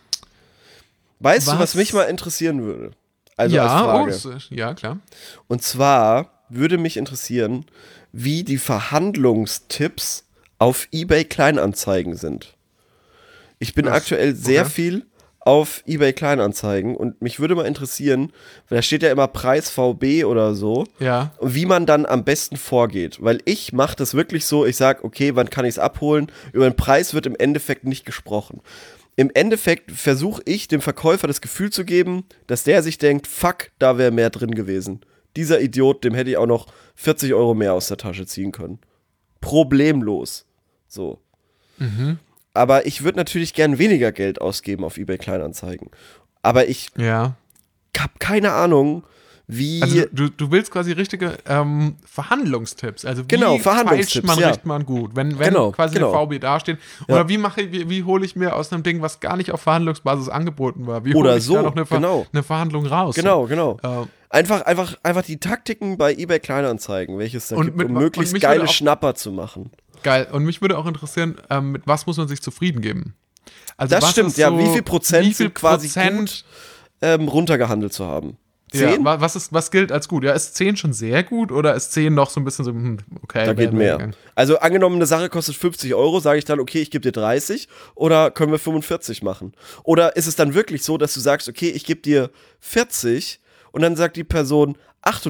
Weißt du, was mich mal interessieren würde? Also als Frage. Ja, klar. Und zwar würde mich interessieren, wie die Verhandlungstipps auf eBay Kleinanzeigen sind. Ich bin aktuell sehr viel auf eBay Kleinanzeigen und mich würde mal interessieren, weil da steht ja immer Preis VB oder so, und wie man dann am besten vorgeht. Weil ich mache das wirklich so, ich sage, okay, wann kann ich es abholen? Über den Preis wird im Endeffekt nicht gesprochen. Im Endeffekt versuche ich dem Verkäufer das Gefühl zu geben, dass der sich denkt, fuck, da wäre mehr drin gewesen. Dieser Idiot, dem hätte ich auch noch 40 Euro mehr aus der Tasche ziehen können. Problemlos. So. Mhm. Aber ich würde natürlich gern weniger Geld ausgeben auf eBay Kleinanzeigen. Aber ich habe keine Ahnung, wie... Also du willst quasi richtige Verhandlungstipps. Also wie Verhandlungstipps, feilscht man gut, wenn quasi eine VB dasteht. Oder wie hole ich mir aus einem Ding, was gar nicht auf Verhandlungsbasis angeboten war, wie hole ich da noch eine Verhandlung raus? Genau. Einfach die Taktiken bei eBay Kleinanzeigen, welches da gibt, um möglichst geile Schnapper zu machen. Geil. Und mich würde auch interessieren, mit was muss man sich zufrieden geben? Also das stimmt, wie viel Prozent sind quasi gut runtergehandelt zu haben? 10? Ja, was gilt als gut? Ja, ist 10 schon sehr gut oder ist 10 noch so ein bisschen so, okay. Da geht mehr. Also angenommen, eine Sache kostet 50 Euro, sage ich dann, okay, ich gebe dir 30 oder können wir 45 machen? Oder ist es dann wirklich so, dass du sagst, okay, ich gebe dir 40 und dann sagt die Person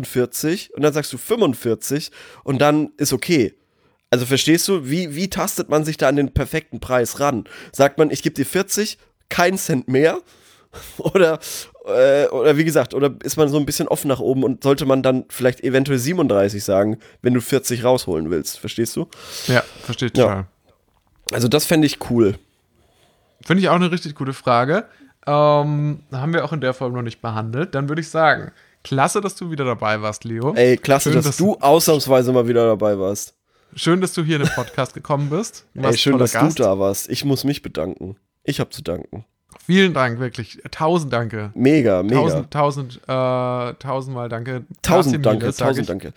48 und dann sagst du 45 und dann ist okay. Also verstehst du, wie tastet man sich da an den perfekten Preis ran? Sagt man, ich gebe dir 40, keinen Cent mehr? Oder wie gesagt, oder ist man so ein bisschen offen nach oben und sollte man dann vielleicht eventuell 37 sagen, wenn du 40 rausholen willst? Verstehst du? Ja, verstehe ich total. Also das fände ich cool. Finde ich auch eine richtig gute Frage. haben wir auch in der Folge noch nicht behandelt. Dann würde ich sagen, klasse, dass du wieder dabei warst, Leo. Ey, klasse, Schön, dass du ausnahmsweise mal wieder dabei warst. Schön, dass du hier in den Podcast gekommen bist. Ey, schön, dass Gast. du da warst. Ich muss mich bedanken. Ich habe zu danken. Vielen Dank, wirklich. 1000 Danke. Mega. Tausendmal danke. 1000 Danke. 1000 Danke.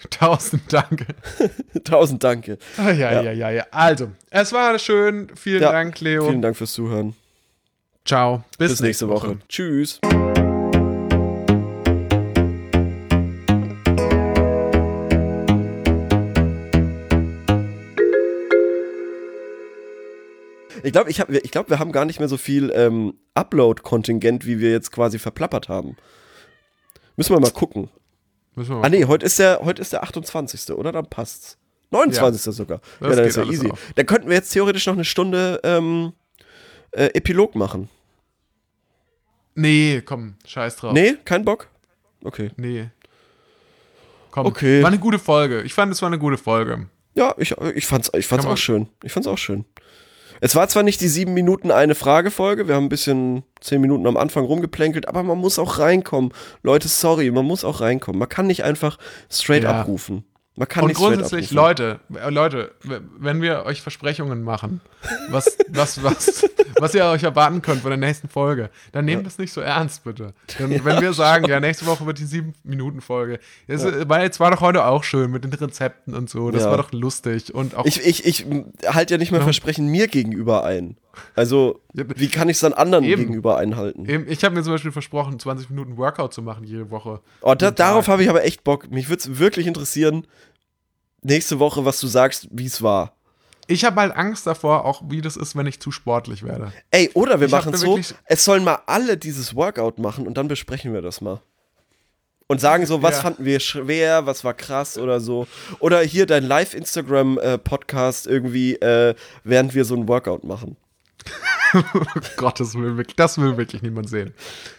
1000 Danke. Ja. Also, es war schön. Vielen Dank, Leo. Vielen Dank fürs Zuhören. Ciao. Bis nächste Woche. Tschüss. Ich glaube, wir haben gar nicht mehr so viel Upload-Kontingent, wie wir jetzt quasi verplappert haben. Müssen wir mal gucken. Nee, heute ist der 28. oder? Dann passt's. 29. sogar. Ja, dann ist ja easy. Auf. Dann könnten wir jetzt theoretisch noch eine Stunde Epilog machen. Nee, komm, scheiß drauf. Nee, kein Bock? Okay. Nee. Komm, okay. War eine gute Folge. Ich fand, es war eine gute Folge. Ja, ich fand's auch schön. Ich fand's auch schön. Es war zwar nicht die 7 Minuten eine Frage-Folge, wir haben ein bisschen 10 Minuten am Anfang rumgeplänkelt, aber man muss auch reinkommen. Leute, sorry, man muss auch reinkommen. Man kann nicht einfach straight abrufen. Man kann und nicht straight grundsätzlich, abrufen. Leute, wenn wir euch Versprechungen machen, was ihr euch erwarten könnt von der nächsten Folge, dann nehmt das nicht so ernst, bitte. Wenn wir sagen, ja, nächste Woche wird die 7-Minuten-Folge. Weil jetzt war doch heute auch schön mit den Rezepten und so. Das war doch lustig. Und auch ich halte ja nicht mehr Versprechen mir gegenüber ein. Also, wie kann ich es dann anderen gegenüber einhalten? Ich habe mir zum Beispiel versprochen, 20 Minuten Workout zu machen jede Woche. Oh, darauf habe ich aber echt Bock. Mich würde es wirklich interessieren, nächste Woche, was du sagst, wie es war. Ich habe halt Angst davor, auch wie das ist, wenn ich zu sportlich werde. Ey, oder wir machen so, es sollen mal alle dieses Workout machen und dann besprechen wir das mal. Und sagen so, was fanden wir schwer, was war krass oder so. Oder hier dein Live-Instagram-Podcast irgendwie, während wir so ein Workout machen. Gottes Willen, das will wirklich niemand sehen.